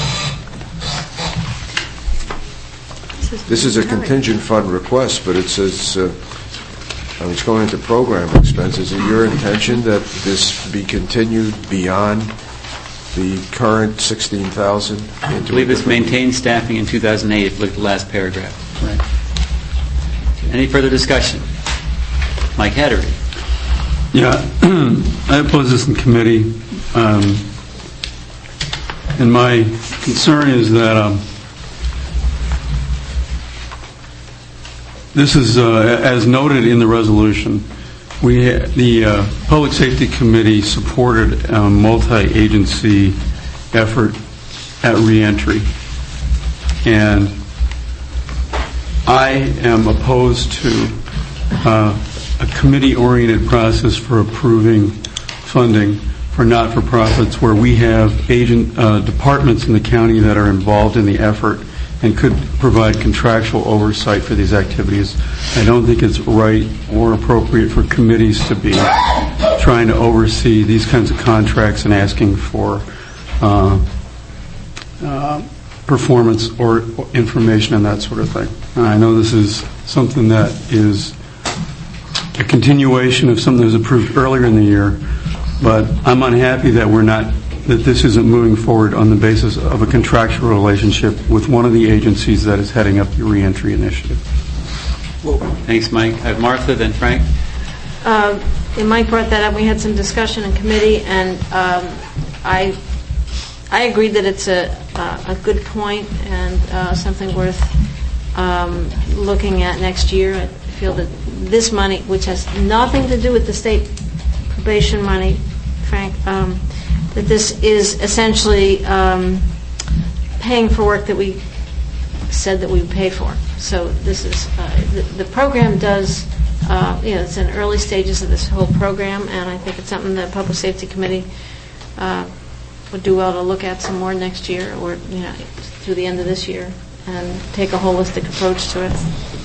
This is a contingent fund request, but it says uh, it's going into program expenses. Is it your intention that this be continued beyond the current sixteen thousand? I believe this maintains staffing in two thousand eight, if you look at the last paragraph. Right. Any further discussion? Mike Hattery. Yeah, I opposed this in committee, um, and my concern is that um, this is, uh, as noted in the resolution, we ha- the uh, Public Safety Committee supported a multi-agency effort at reentry, and I am opposed to uh, a committee-oriented process for approving funding for not-for-profits where we have agent uh, departments in the county that are involved in the effort and could provide contractual oversight for these activities. I don't think it's right or appropriate for committees to be trying to oversee these kinds of contracts and asking for uh, uh, performance or information and that sort of thing. And I know this is something that is a continuation of something that was approved earlier in the year, but I'm unhappy that we're not, that this isn't moving forward on the basis of a contractual relationship with one of the agencies that is heading up the reentry initiative. Thanks, Mike. I have Martha, then Frank. Uh, and Mike brought that up. We had some discussion in committee, and um, I I agree that it's a uh, a good point and uh, something worth um, looking at next year. I feel that this money, which has nothing to do with the state probation money, Frank, um, that this is essentially um, paying for work that we said that we would pay for. So this is uh, the, the program does. Uh, you know, it's in early stages of this whole program, and I think it's something the Public Safety Committee uh, would do well to look at some more next year, or you know, through the end of this year, and take a holistic approach to it.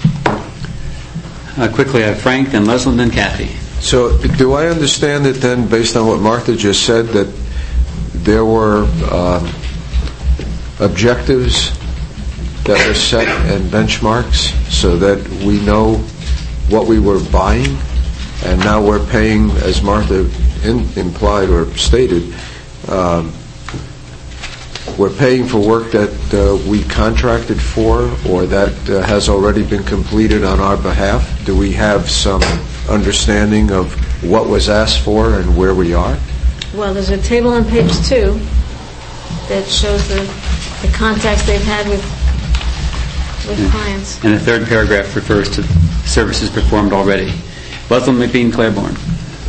Uh, quickly, I have Frank, then Leslie, then Kathy. So, do I understand it then, based on what Martha just said, that there were um, objectives that were set and benchmarks so that we know what we were buying, and now we're paying, as Martha in, implied or stated, um, we're paying for work that uh, we contracted for or that uh, has already been completed on our behalf? Do we have some understanding of what was asked for and where we are? Well, there's a table on page two that shows the, the contacts they've had with with and, clients. And the third paragraph refers to services performed already. Leslie McBean Claiborne.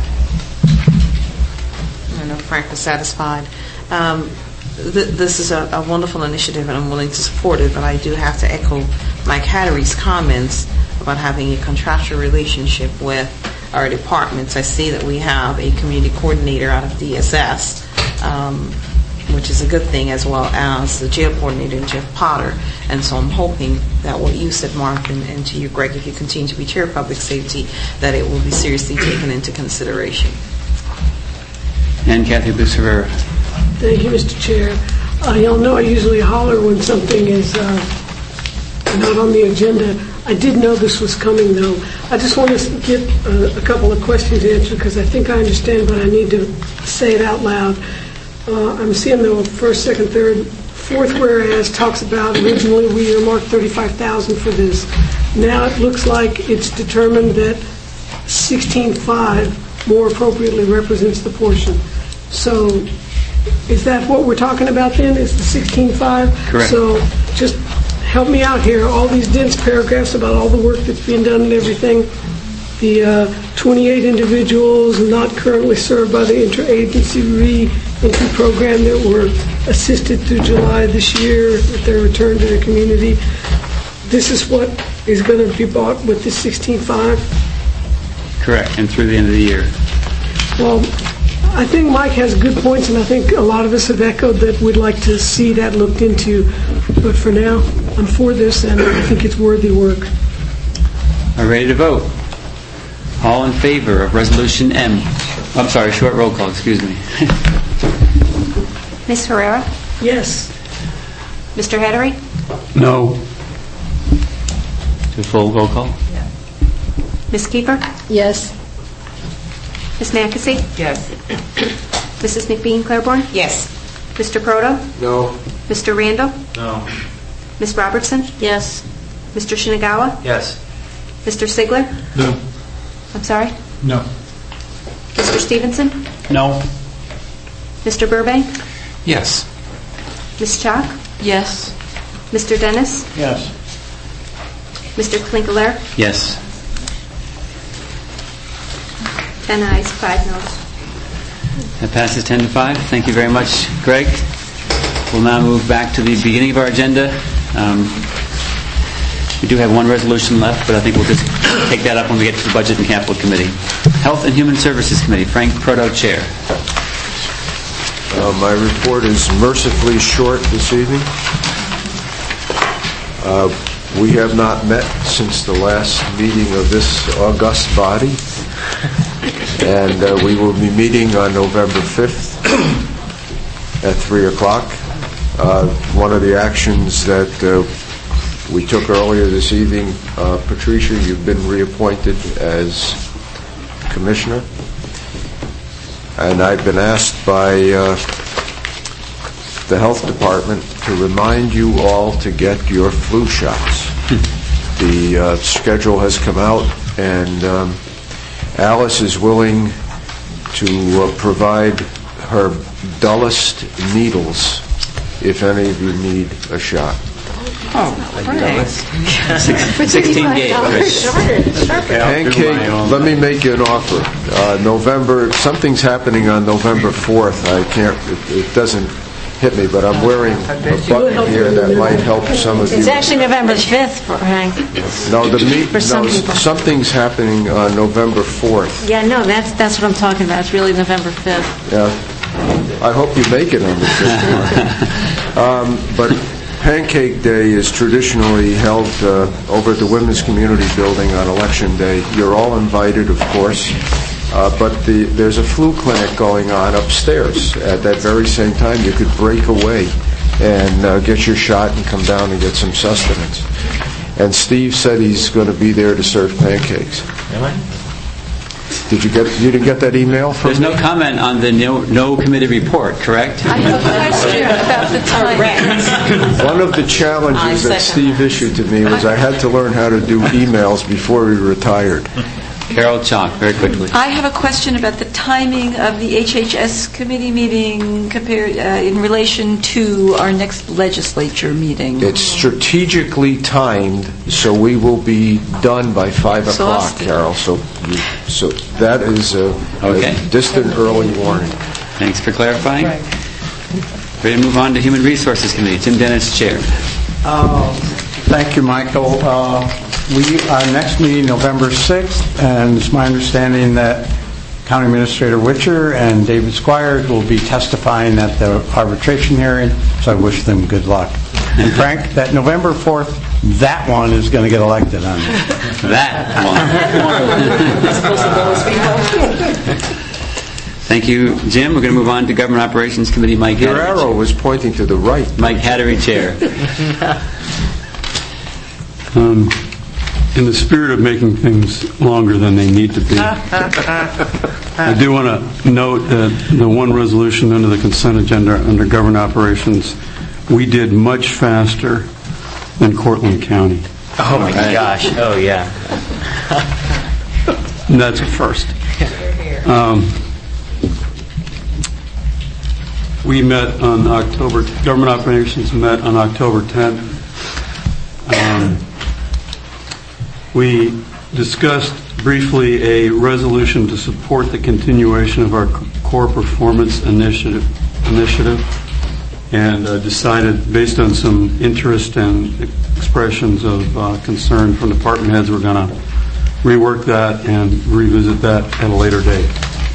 I know Frank was satisfied. Um, th- this is a, a wonderful initiative, and I'm willing to support it, but I do have to echo Mike Hattery's comments about having a contractual relationship with our departments. I see that we have a community coordinator out of D S S, um, which is a good thing, as well as the jail coordinator, Jeff Potter. And so I'm hoping that what you said, Mark, and, and to you, Greg, if you continue to be chair of public safety, that it will be seriously taken into consideration. And Kathy Luce-Herrera. Thank you, Mister Chair. Uh, y'all know I usually holler when something is uh, not on the agenda. I did know this was coming, though. I just want to get uh, a couple of questions answered, because I think I understand, but I need to say it out loud. Uh, I'm seeing the first, second, third, fourth whereas talks about originally we earmarked thirty-five thousand dollars for this. Now it looks like it's determined that sixteen five more appropriately represents the portion. So is that what we're talking about then, is the sixteen five? Correct. So just help me out here. All these dense paragraphs about all the work that's being done and everything. The uh, twenty-eight individuals not currently served by the interagency re-entry program that were assisted through July this year with their return to their community. This is what is going to be bought with this sixteen five? Correct, and through the end of the year. Well, I think Mike has good points, and I think a lot of us have echoed that we'd like to see that looked into. But for now, I'm for this, and I think it's worthy work. Are we ready to vote? All in favor of Resolution M? I'm sorry, short roll call, excuse me. Miz Herrera? Yes. Mister Hattery? No. To full roll call? Miz Keeper? Yes. Miz Mackesy? Yes. Missus McBean Claiborne? Yes. Mister Proto? No. Mister Randall? No. Miz Robertson? Yes. Mister Shinagawa? Yes. Mister Sigler? No. I'm sorry? No. Mister Stevenson? No. Mister Burbank? Yes. Miz Chalk? Yes. Mister Dennis? Yes. Mister Klinkelaar? Yes. Ten ayes, five noes. That passes ten to five. Thank you very much, Greg. We'll now move back to the beginning of our agenda. Um, we do have one resolution left, but I think we'll just take that up when we get to the Budget and Capital Committee. Health and Human Services Committee, Frank Proto, Chair. Uh, my report is mercifully short this evening. Uh, We have not met since the last meeting of this august body, and uh, we will be meeting on November fifth at three o'clock. Uh, one of the actions that uh, we took earlier this evening, uh, Patricia, you've been reappointed as commissioner, and I've been asked by uh, the health department to remind you all to get your flu shots. The uh, schedule has come out, and um, Alice is willing to uh, provide her dullest needles if any of you need a shot. Oh, sixteen gauge. Pancake, let me make you an offer. Uh, November, something's happening on November fourth. I can't, it, it doesn't hit me, but I'm wearing a button here that might help some of you. It's actually November fifth, Frank. No, the meet, For some no, people. something's happening on November fourth. Yeah, no, that's that's what I'm talking about. It's really November fifth. Yeah, I hope you make it on the fifth. um, but Pancake Day is traditionally held uh, over at the Women's Community Building on Election Day. You're all invited, of course. Uh, but the, there's a flu clinic going on upstairs at that very same time. You could break away and uh, get your shot and come down and get some sustenance. And Steve said he's going to be there to serve pancakes. Am I? Did you get? You didn't get that email from There's me? no comment on the no, no committee report, correct? I have a question about the timing. One of the challenges I that second Steve issued to me was I had to learn how to do emails before we retired. Carol Chalk, very quickly. I have a question about the timing of the H H S committee meeting compared uh, in relation to our next legislature meeting. It's strategically timed, so we will be done by five o'clock, Exhausted. Carol. So, you, so that is a, Okay. a distant early warning. Thanks for clarifying. Ready to move on to Human Resources Committee. Tim Dennis, Chair. Uh, Thank you, Michael. Uh, We, our next meeting, November sixth, and it's my understanding that County Administrator Witcher and David Squires will be testifying at the arbitration hearing, so I wish them good luck. And Frank, that November fourth, that one is going to get elected on me. That one. Thank you, Jim. We're going to move on to Government Operations Committee. Mike Your Hattery. arrow was pointing to the right. Mike Hattery, Chair. Um, in the spirit of making things longer than they need to be, I do want to note that the one resolution under the consent agenda under government operations, we did much faster than Cortland County. Oh my gosh! Oh yeah. And that's a first. Um, we met on October, government operations met on October tenth. Um, We discussed briefly a resolution to support the continuation of our core performance initiative, initiative and uh, decided, based on some interest and expressions of uh, concern from department heads, we're going to rework that and revisit that at a later date.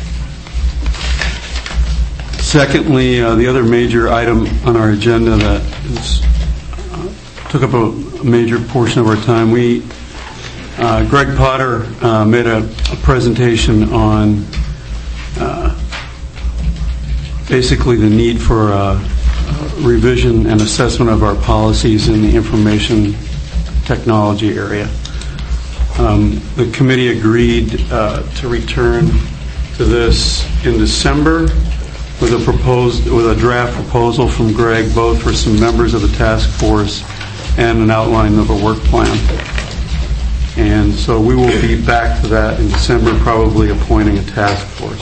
Secondly, uh, the other major item on our agenda that is, uh, took up a major portion of our time, we Uh, Greg Potter uh, made a, a presentation on uh, basically the need for uh, revision and assessment of our policies in the information technology area. Um, the committee agreed uh, to return to this in December with a proposed with a draft proposal from Greg, both for some members of the task force and an outline of a work plan. And so we will be back to that in December, probably appointing a task force.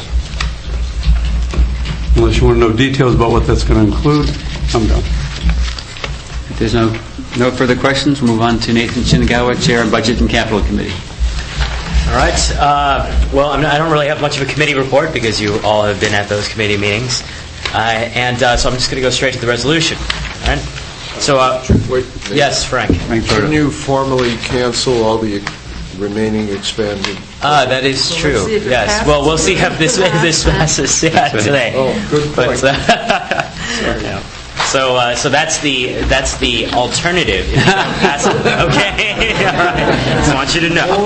Unless you want to know details about what that's going to include, I'm done. If there's no no further questions, we'll move on to Nathan Shinagawa, Chair of Budget and Capital Committee. All right. Uh, well, I'm not, I don't really have much of a committee report because you all have been at those committee meetings, uh, and uh, so I'm just going to go straight to the resolution. All right. So, uh, Wait, yes, Frank. Can you formally cancel all the remaining expanded? Ah, that is Well, true. let's see if it Yes. passes. Well, we'll see if this if this passes yeah, today. Oh, good point. But, uh, yeah. So, uh, so that's the that's the alternative. If you don't pass it. Okay, all right. Just want you to know.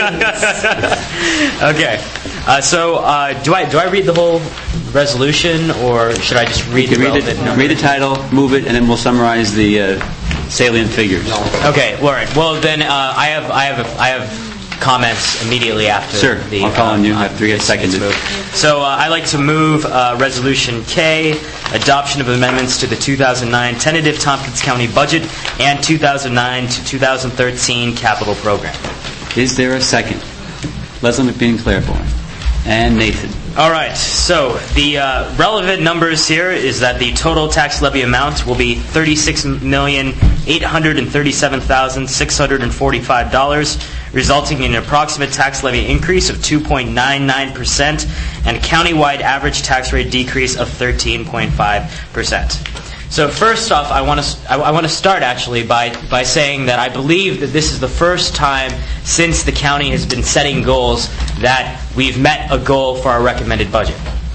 Okay. Uh, so, uh, do I do I read the whole resolution, or should I just read You the can read, relevant it, numbers? read the title, move it, and then we'll summarize the uh, salient figures. Okay, all right. Well, then uh, I have I have I have comments immediately after. Sure, the, I'll call uh, on you uh, after you get seconded. So uh, I'd like to move uh, Resolution K, adoption of amendments to the two thousand nine tentative Tompkins County budget and two thousand nine to two thousand thirteen capital program. Is there a second? Leslie McBean Claiborne and Nathan. All right, so the uh, relevant numbers here is that the total tax levy amount will be thirty-six million eight hundred thirty-seven thousand six hundred forty-five dollars, resulting in an approximate tax levy increase of two point nine nine percent and a countywide average tax rate decrease of thirteen point five percent. So first off, I want to I want to start actually by by saying that I believe that this is the first time since the county has been setting goals that we've met a goal for our recommended budget.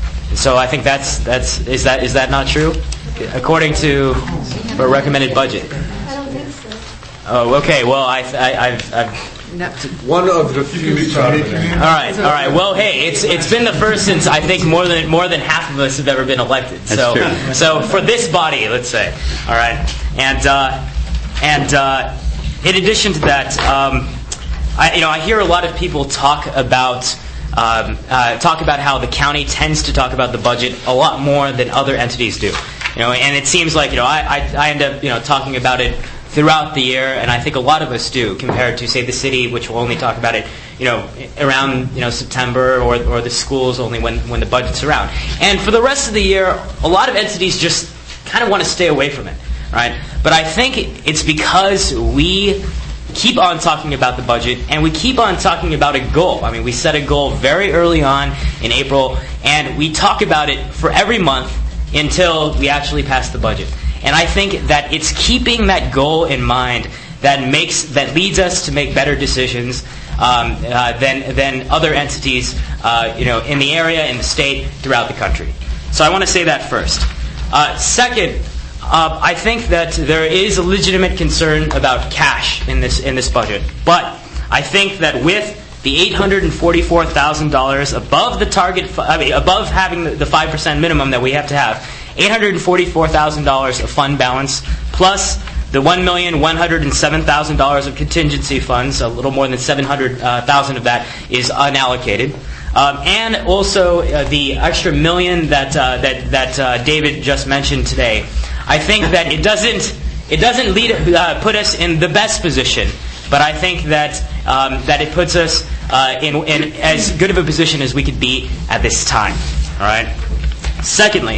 So I think that's that's is that is that not true? According to our recommended budget. I don't think so. Oh, okay. Well, I, I I've. I've One of the few. All right, all right. Well, hey, it's it's been the first since I think more than more than half of us have ever been elected. That's so, true. so for this body, let's say, all right, and uh, and uh, in addition to that, um, I you know I hear a lot of people talk about. Um, uh, talk about how the county tends to talk about the budget a lot more than other entities do, you know, and it seems like you know I, I, I end up you know talking about it throughout the year, and I think a lot of us do, compared to, say, the city, which will only talk about it, you know, around, you know, September, or or the schools only when, when the budget's around. And for the rest of the year, a lot of entities just kind of want to stay away from it, right? But I think it's because we keep on talking about the budget, and we keep on talking about a goal. I mean, we set a goal very early on in April, and we talk about it for every month until we actually pass the budget. And I think that it's keeping that goal in mind that makes that leads us to make better decisions um, uh, than than other entities, uh, you know, in the area, in the state, throughout the country. So I want to say that first. Uh, second, uh, I think that there is a legitimate concern about cash in this in this budget, but I think that with the eight hundred forty-four thousand dollars above the target, I mean, above having the five percent minimum that we have to have, eight hundred forty-four thousand dollars of fund balance, plus the one million one hundred seven thousand dollars of contingency funds, a little more than seven hundred thousand dollars of that is unallocated, um, and also uh, the extra million that uh, that that uh, David just mentioned today. I think that it doesn't it doesn't lead uh, put us in the best position, but I think that um, that it puts us uh, in, in as good of a position as we could be at this time. All right. Secondly.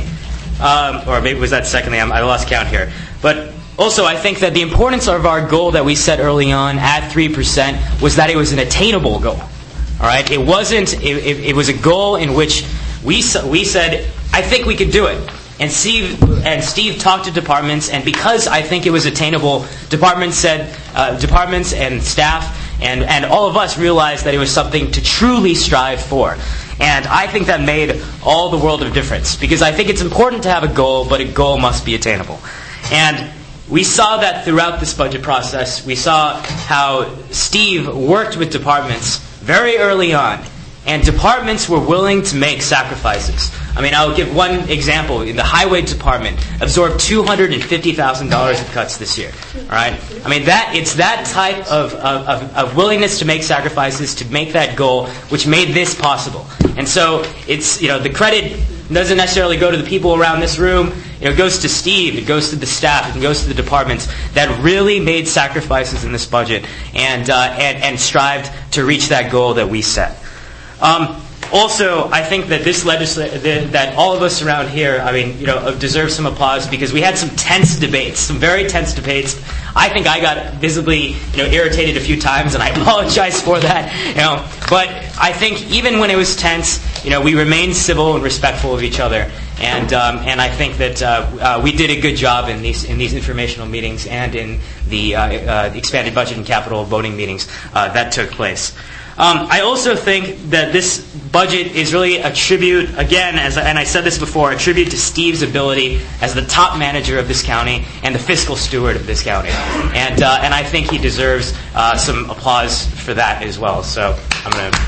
Um, or maybe was that secondly? I'm, I lost count here. But also, I think that the importance of our goal that we set early on at three percent was that it was an attainable goal. All right, it wasn't. It, it, it was a goal in which we we said, I think we could do it. And Steve and Steve talked to departments, and because I think it was attainable, departments said, uh, departments and staff and and all of us realized that it was something to truly strive for. And I think that made all the world of difference, because I think it's important to have a goal, but a goal must be attainable. And we saw that throughout this budget process. We saw how Steve worked with departments very early on, and departments were willing to make sacrifices. I mean, I'll give one example. The highway department absorbed two hundred fifty thousand dollars of cuts this year. All right? I mean, that it's that type of, of, of willingness to make sacrifices to make that goal which made this possible. And so it's, you know, the credit doesn't necessarily go to the people around this room. You know, it goes to Steve, it goes to the staff, it goes to the departments that really made sacrifices in this budget and uh, and, and strived to reach that goal that we set. Um, Also, I think that this legisla- that all of us around here, I mean, you know, deserve some applause, because we had some tense debates, some very tense debates. I think I got visibly, you know, irritated a few times, and I apologize for that. You know, but I think even when it was tense, you know, we remained civil and respectful of each other, and um, and I think that uh, uh, we did a good job in these in these informational meetings and in the uh, uh, expanded budget and capital voting meetings uh, that took place. Um, I also think that this budget is really a tribute, again, as and I said this before, a tribute to Steve's ability as the top manager of this county and the fiscal steward of this county. And uh, and I think he deserves uh, some applause for that as well. So I'm going to...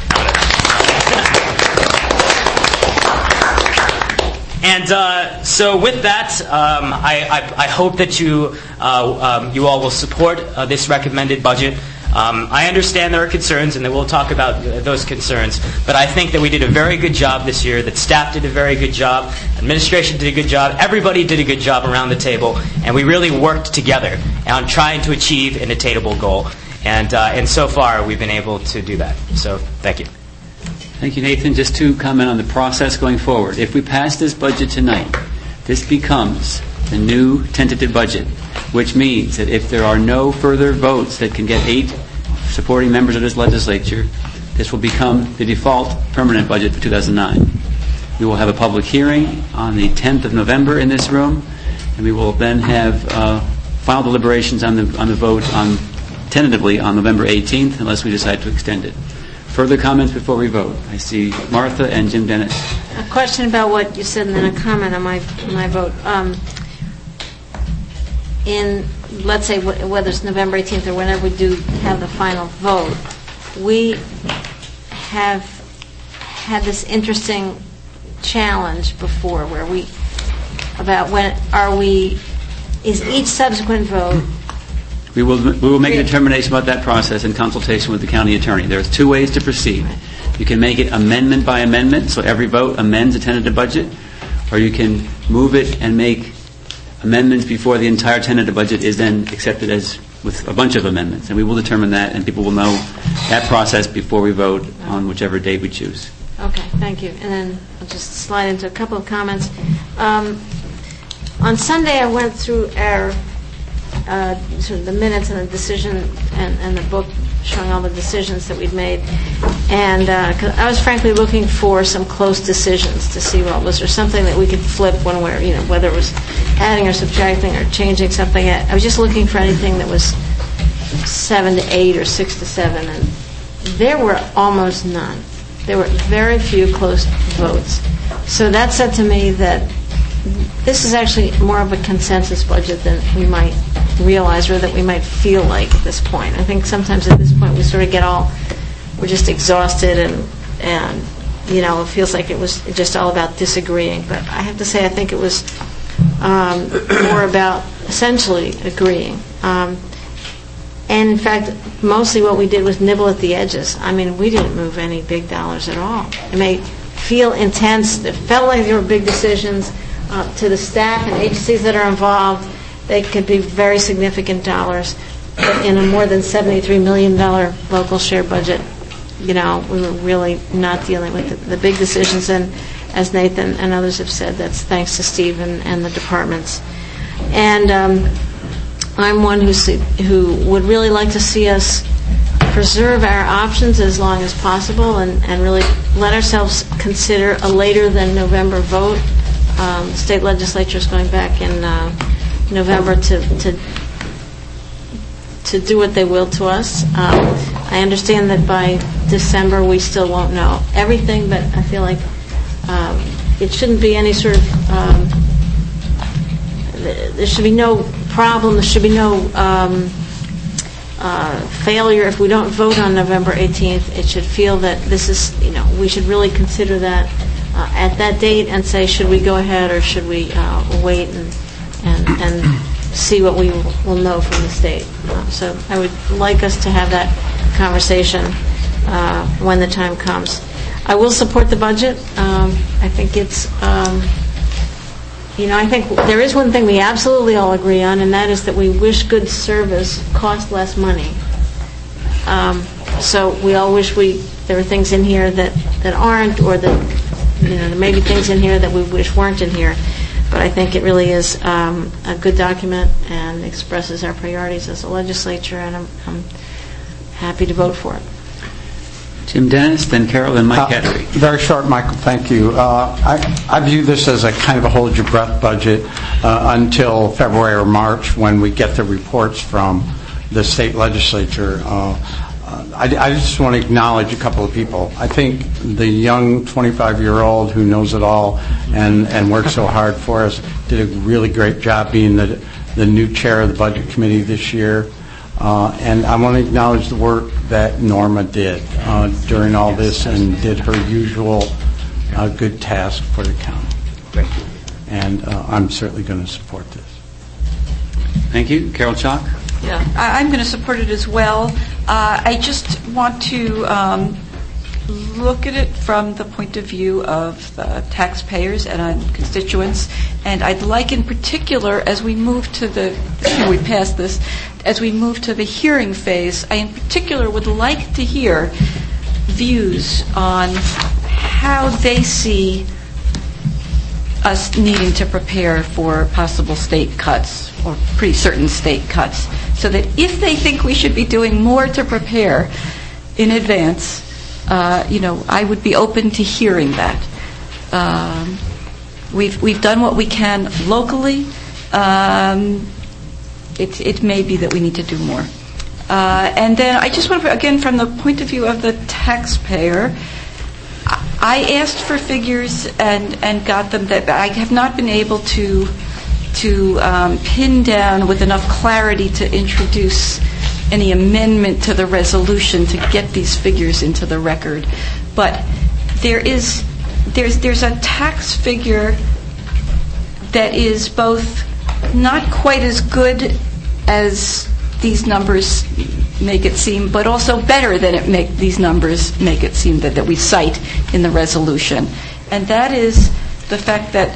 And uh, so with that, um, I, I, I hope that you, uh, um, you all will support uh, this recommended budget. Um, I understand there are concerns, and that we'll talk about those concerns, but I think that we did a very good job this year, that staff did a very good job, administration did a good job, everybody did a good job around the table, and we really worked together on trying to achieve an attainable goal. And, uh, and so far, we've been able to do that. So thank you. Thank you, Nathan. Just to comment on the process going forward. If we pass this budget tonight, this becomes the new tentative budget, which means that if there are no further votes that can get eight supporting members of this legislature, this will become the default permanent budget for two thousand nine. We will have a public hearing on the tenth of November in this room, and we will then have uh, final deliberations on the on the vote on tentatively on November eighteenth, unless we decide to extend it. Further comments before we vote? I see Martha and Jim Dennis. A question about what you said and then a comment on my my vote. Um, in, let's say, w- whether it's November eighteenth or whenever we do have the final vote, we have had this interesting challenge before where we, about when are we, is each subsequent vote We will we will make a determination about that process in consultation with the county attorney. There's two ways to proceed. You can make it amendment by amendment, so every vote amends a tentative budget, or you can move it and make amendments before the entire tentative budget is then accepted as with a bunch of amendments. And we will determine that, and people will know that process before we vote on whichever date we choose. Okay, thank you. And then I'll just slide into a couple of comments. Um, on Sunday, I went through our Uh, sort of the minutes and the decision and, and the book showing all the decisions that we'd made. And uh, 'cause I was frankly looking for some close decisions to see, well, was there something that we could flip one way, you know, whether it was adding or subtracting or changing something. I was just looking for anything that was seven to eight or six to seven, and there were almost none. There were very few close votes. So that said to me that this is actually more of a consensus budget than we might realize or that we might feel like at this point. I think sometimes at this point we sort of get all, we're just exhausted and, and you know, it feels like it was just all about disagreeing. But I have to say I think it was um, more about essentially agreeing. Um, and in fact, mostly what we did was nibble at the edges. I mean, we didn't move any big dollars at all. It may feel intense. It felt like there were big decisions. Uh, to the staff and agencies that are involved, they could be very significant dollars. But in a more than seventy-three million dollars local share budget, you know, we were really not dealing with the, the big decisions. And as Nathan and others have said, that's thanks to Steve and, and the departments. And um, I'm one who see, who would really like to see us preserve our options as long as possible and, and really let ourselves consider a later than November vote. Um, the state legislature is going back in uh, November to, to to do what they will to us. Um, I understand that by December we still won't know everything, but I feel like um, it shouldn't be any sort of um, there should be no problem. There should be no um, uh, failure if we don't vote on November eighteenth. It should feel that this is, you know, we should really consider that. Uh, at that date and say, should we go ahead or should we uh, wait and, and and see what we will know from the state. Uh, so I would like us to have that conversation uh, when the time comes. I will support the budget. Um, I think it's, um, you know, I think there is one thing we absolutely all agree on, and that is that we wish good service cost less money. Um, so we all wish we there are things in here that, that aren't, or that, you know, there may be things in here that we wish weren't in here, but I think it really is um, a good document and expresses our priorities as a legislature, and I'm, I'm happy to vote for it. Jim Dennis, then Carol, then Mike uh, Hattery. Very short, Michael, thank you. Uh, I, I view this as a kind of a hold-your-breath budget uh, until February or March when we get the reports from the state legislature. Uh, uh, I, I just want to acknowledge a couple of people. I think the young twenty-five-year-old who knows it all and, and worked so hard for us did a really great job being the, the new chair of the Budget Committee this year. Uh, and I want to acknowledge the work that Norma did uh, during all this and did her usual uh, good task for the county. Thank you. And uh, I'm certainly going to support this. Thank you. Carol Chalk? Yeah, I, I'm going to support it as well. Uh, I just want to um, look at it from the point of view of the taxpayers and uh, constituents, and I'd like in particular, as we move to the, we passed this, as we move to the hearing phase, I in particular would like to hear views on how they see us needing to prepare for possible state cuts or pretty certain state cuts, so that if they think we should be doing more to prepare in advance, uh, you know, I would be open to hearing that. Um, we've we've done what we can locally. Um, it it may be that we need to do more. Uh, and then I just want to, again, from the point of view of the taxpayer, I asked for figures and, and got them that I have not been able to to um, pin down with enough clarity to introduce any amendment to the resolution to get these figures into the record. But there is there's there's a tax figure that is both not quite as good as these numbers make it seem, but also better than it make these numbers make it seem that, that we cite in the resolution. And that is the fact that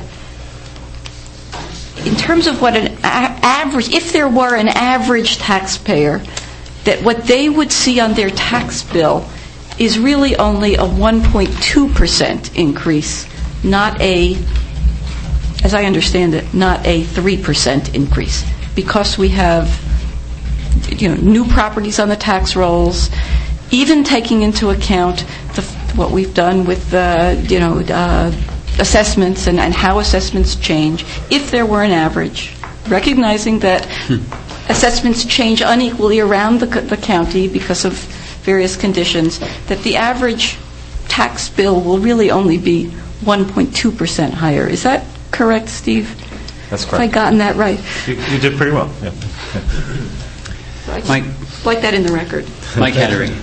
in terms of what an a- average, if there were an average taxpayer, that what they would see on their tax bill is really only a one point two percent increase, not a, as I understand it, not a three percent increase, because we have, you know, new properties on the tax rolls, even taking into account the, what we've done with the, you know, uh, assessments and, and how assessments change. If there were an average, recognizing that assessments change unequally around the, the county because of various conditions, that the average tax bill will really only be one point two percent higher. Is that correct, Steve? That's Have I correct. gotten that right? You, you did pretty well. Yeah. So I just Mike. like that in the record. Mike Hattery.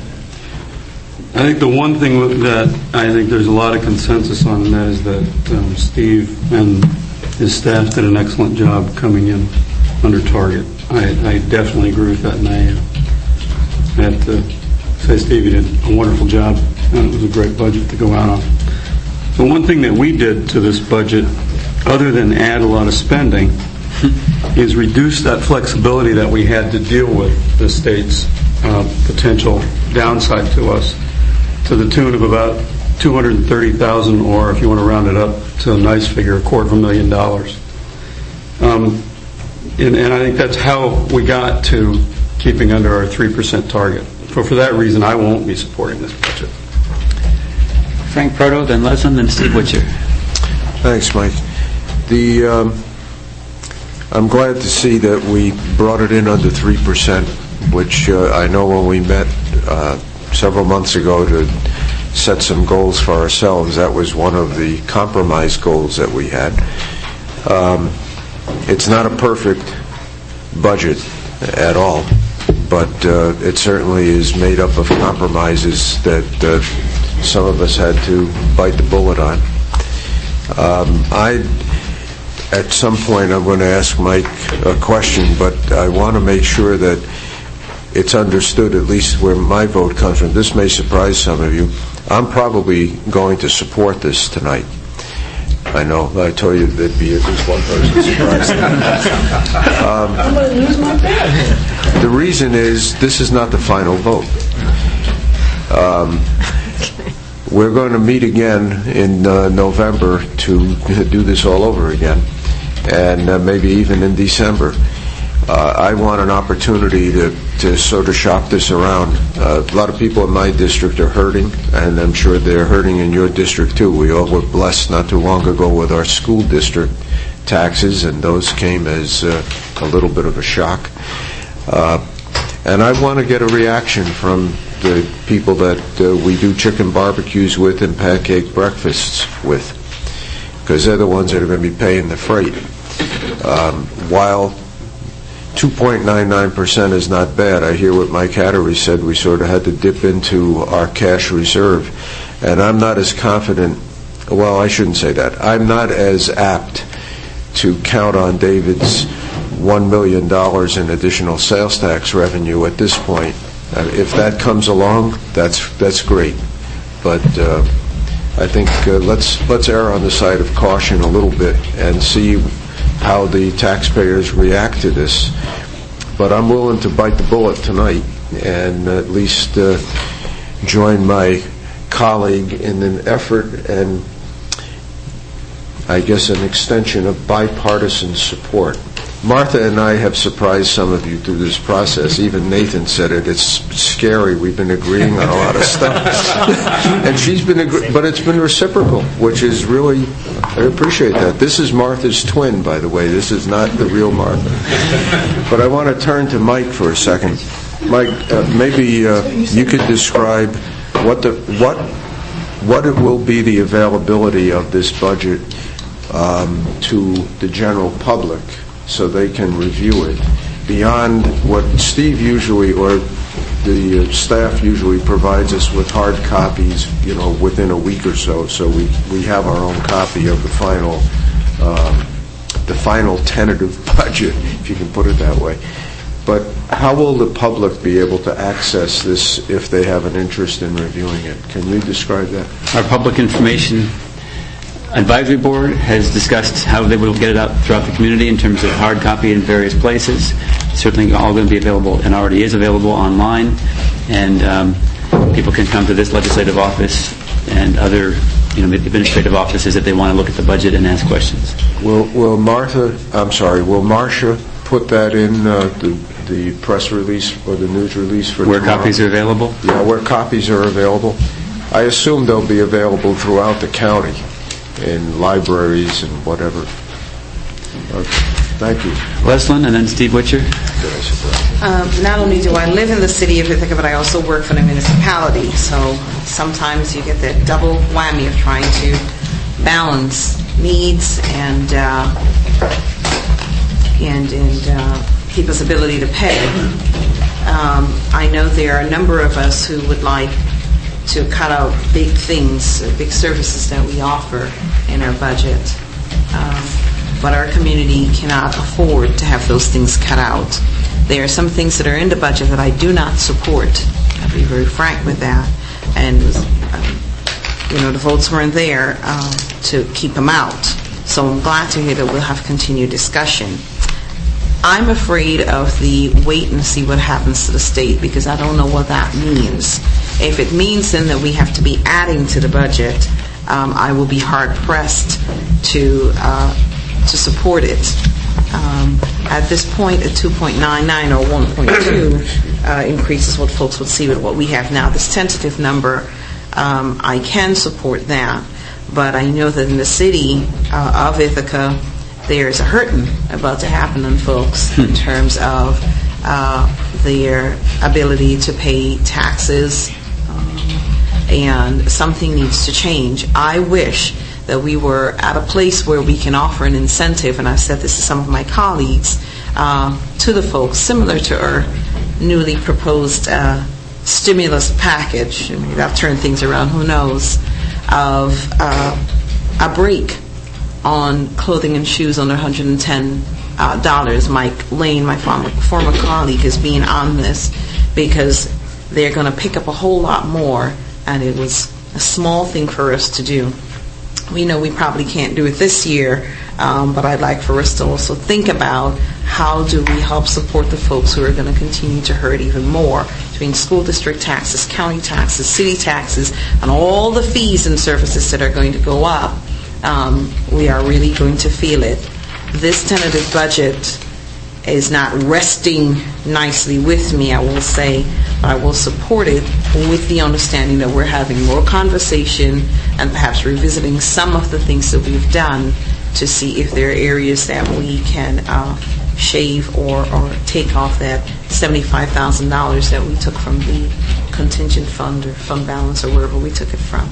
I think the one thing with that I think there's a lot of consensus on, and that is that um, Steve and his staff did an excellent job coming in under target. I, I definitely agree with that, and I uh, have to say, Steve, you did a wonderful job, and it was a great budget to go out on. The one thing that we did to this budget, other than add a lot of spending, is reduce that flexibility that we had to deal with the state's uh, potential downside to us, to the tune of about two hundred thirty thousand dollars, or if you want to round it up to a nice figure, a quarter of a million dollars. Um, and, and I think that's how we got to keeping under our three percent target. For, for that reason, I won't be supporting this budget. Frank Proto, then Leslie, then Steve Witcher. Thanks, Mike. The um, I'm glad to see that we brought it in under three percent, which uh, I know when we met uh, several months ago to set some goals for ourselves, that was one of the compromise goals that we had. Um, it's not a perfect budget at all, but uh, it certainly is made up of compromises that uh, some of us had to bite the bullet on. Um, I, at some point, I'm going to ask Mike a question, but I want to make sure that it's understood, at least where my vote comes from. This may surprise some of you. I'm probably going to support this tonight. I know. I told you there'd be at least one person surprised. um, I'm going to lose my bet. The reason is this is not the final vote. Um, we're going to meet again in uh, November to do this all over again, and uh, maybe even in December. Uh, I want an opportunity to, to sort of shop this around. Uh, a lot of people in my district are hurting, and I'm sure they're hurting in your district too. We all were blessed not too long ago with our school district taxes, and those came as uh, a little bit of a shock. Uh, and I want to get a reaction from the people that uh, we do chicken barbecues with and pancake breakfasts with, because they're the ones that are going to be paying the freight. Um, while two point nine nine percent is not bad, I hear what Mike Hattery said. We sort of had to dip into our cash reserve. And I'm not as confident, well, I shouldn't say that. I'm not as apt to count on David's one million dollars in additional sales tax revenue at this point. Uh, if that comes along, that's that's great. But uh, I think uh, let's let's err on the side of caution a little bit and see how the taxpayers react to this. But I'm willing to bite the bullet tonight and at least uh, join my colleague in an effort and I guess an extension of bipartisan support. Martha and I have surprised some of you through this process. Even Nathan said it. It's scary. We've been agreeing on a lot of stuff. And she's been, agree- but it's been reciprocal, which is really, I appreciate that. This is Martha's twin, by the way. This is not the real Martha. But I want to turn to Mike for a second. Mike, uh, maybe uh, you could describe what the what what it will be the availability of this budget um, to the general public, so they can review it, beyond what Steve usually, or the uh, staff usually provides us with hard copies, you know, within a week or so, so we, we have our own copy of the final, um, the final tentative budget, if you can put it that way. But how will the public be able to access this if they have an interest in reviewing it? Can you describe that? Our public information advisory board has discussed how they will get it out throughout the community in terms of hard copy in various places. Certainly all going to be available and already is available online, and um, people can come to this legislative office and other, you know, administrative offices if they want to look at the budget and ask questions. Will Will Martha, I'm sorry, will Marcia put that in uh, the, the press release or the news release for where tomorrow? Copies are available? Yeah, where copies are available. I assume they'll be available throughout the county, in libraries and whatever. Okay. Thank you. Leslin and then Steve Witcher. Um, not only do I live in the city of Ithaca, but I also work for the municipality. So sometimes you get that double whammy of trying to balance needs and uh, and and uh, people's ability to pay. Um, I know there are a number of us who would like to cut out big things, big services that we offer in our budget. Um, but our community cannot afford to have those things cut out. There are some things that are in the budget that I do not support. I'll be very frank with that. And, um, you know, the votes weren't there uh, to keep them out. So I'm glad to hear that we'll have continued discussion. I'm afraid of the wait and see what happens to the state, because I don't know what that means. If it means then that we have to be adding to the budget, um, I will be hard pressed to uh, to support it. Um, at this point, a two point nine nine or one point two uh, increases what folks would see with what we have now. This tentative number, um, I can support that, but I know that in the city uh, of Ithaca, there's a hurting about to happen on folks in terms of uh, their ability to pay taxes, um, and something needs to change. I wish that we were at a place where we can offer an incentive, and I've said this to some of my colleagues, uh, to the folks, similar to our newly proposed uh, stimulus package. I mean, that'll turn things around, who knows, of uh, a break on clothing and shoes under one hundred ten dollars. Uh, Mike Lane, my former, former colleague, is being on this because they're going to pick up a whole lot more, and it was a small thing for us to do. We know we probably can't do it this year, um, but I'd like for us to also think about how do we help support the folks who are going to continue to hurt even more, between school district taxes, county taxes, city taxes, and all the fees and services that are going to go up. Um, we are really going to feel it. This tentative budget is not resting nicely with me, I will say. I will support it with the understanding that we're having more conversation and perhaps revisiting some of the things that we've done to see if there are areas that we can uh, shave or, or take off that seventy-five thousand dollars that we took from the contingent fund or fund balance or wherever we took it from.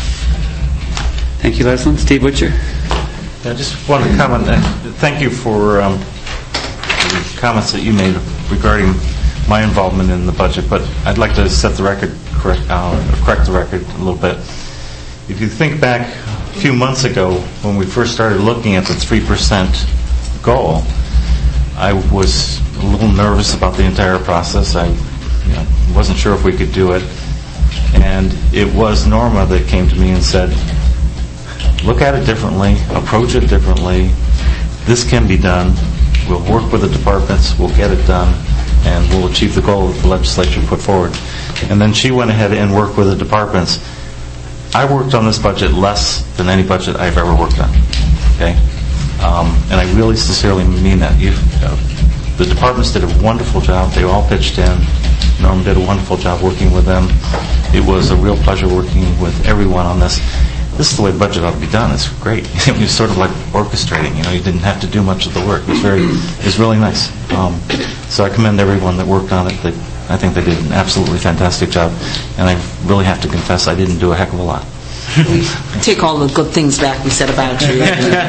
Thank you, Leslin. Steve Butcher. I just want to comment. uh, Thank you for um, the comments that you made regarding my involvement in the budget, but I'd like to set the record correct, uh, correct the record a little bit. If you think back a few months ago when we first started looking at the three percent goal, I was a little nervous about the entire process. I you know, wasn't sure if we could do it. And it was Norma that came to me and said, look at it differently, approach it differently. This can be done. We'll work with the departments, we'll get it done, and we'll achieve the goal that the legislature put forward. And then she went ahead and worked with the departments. I worked on this budget less than any budget I've ever worked on. Okay? Um, and I really sincerely mean that. You've, uh, the departments did a wonderful job. They all pitched in. Norm did a wonderful job working with them. It was a real pleasure working with everyone on this. This is the way the budget ought to be done. It's great. It was sort of like orchestrating. You know, you didn't have to do much of the work. It was very, it was really nice. Um, so I commend everyone that worked on it. They, I think they did an absolutely fantastic job, and I really have to confess I didn't do a heck of a lot. We take all the good things back we said about you.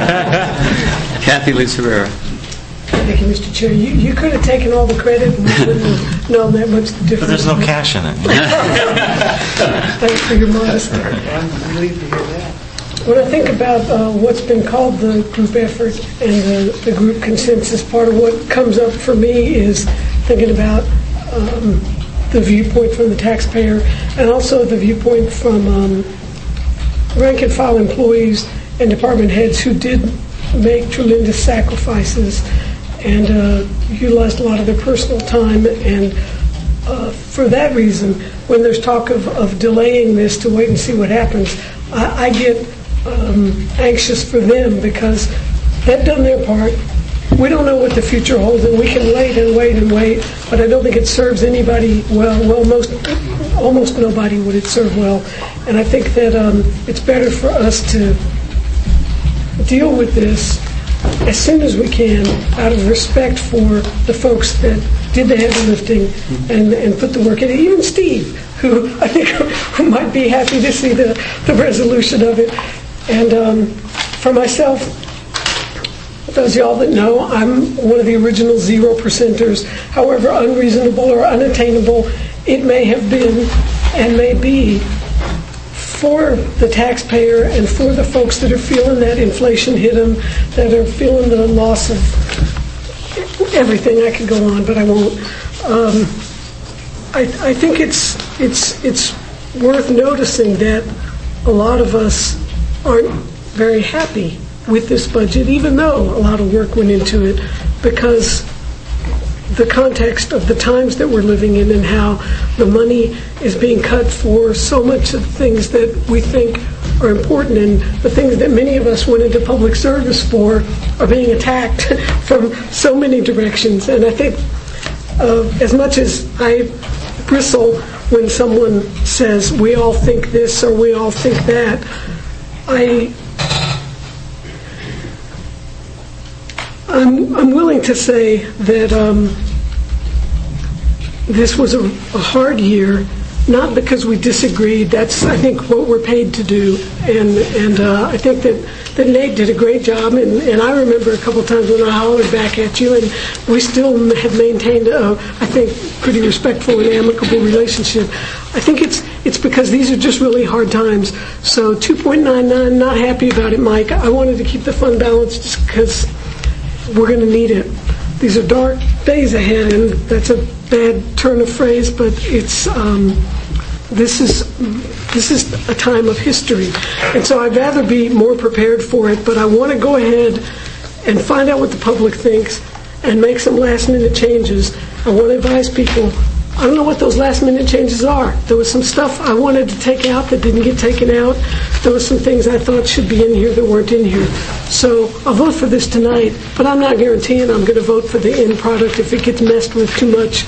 Kathy Lee Ferreira. Thank you, Mister Chair. You, you could have taken all the credit and we wouldn't have known that much the difference. But there's no cash in it. Thanks for your modesty. I'm relieved to hear that. When I think about uh, what's been called the group effort and the, the group consensus, part of what comes up for me is thinking about um, the viewpoint from the taxpayer and also the viewpoint from um, rank and file employees and department heads who did make tremendous sacrifices and uh, utilized a lot of their personal time. And uh, for that reason, when there's talk of, of delaying this to wait and see what happens, I, I get um, anxious for them because they've done their part. We don't know what the future holds, and we can wait and wait and wait, but I don't think it serves anybody well. Well, most, almost nobody would it serve well. And I think that um, it's better for us to deal with this as soon as we can out of respect for the folks that did the heavy lifting and, and put the work in. Even Steve, who I think who might be happy to see the, the resolution of it. And um, for myself, those of y'all that know, I'm one of the original zero percenters. However unreasonable or unattainable it may have been and may be for the taxpayer and for the folks that are feeling that inflation hit them, that are feeling the loss of everything. I could go on, but I won't. Um, I, I think it's it's it's worth noticing that a lot of us aren't very happy with this budget, even though a lot of work went into it, because the context of the times that we're living in and how the money is being cut for so much of the things that we think are important and the things that many of us went into public service for are being attacked from so many directions. And I think uh, as much as I bristle when someone says we all think this or we all think that, I I'm, I'm willing to say that um, this was a, a hard year, not because we disagreed. That's, I think, what we're paid to do. And and uh, I think that, that Nate did a great job. And, and I remember a couple times when I hollered back at you, and we still have maintained, a, I think, pretty respectful and amicable relationship. I think it's it's because these are just really hard times. So two point nine nine, not happy about it, Mike. I wanted to keep the fund balance just because we're going to need it. These are dark days ahead, and that's a bad turn of phrase, but it's um, this is this is a time of history, and so I'd rather be more prepared for it. But I want to go ahead and find out what the public thinks and make some last-minute changes. I want to advise people. I don't know what those last-minute changes are. There was some stuff I wanted to take out that didn't get taken out. There were some things I thought should be in here that weren't in here. So I'll vote for this tonight, but I'm not guaranteeing I'm going to vote for the end product if it gets messed with too much.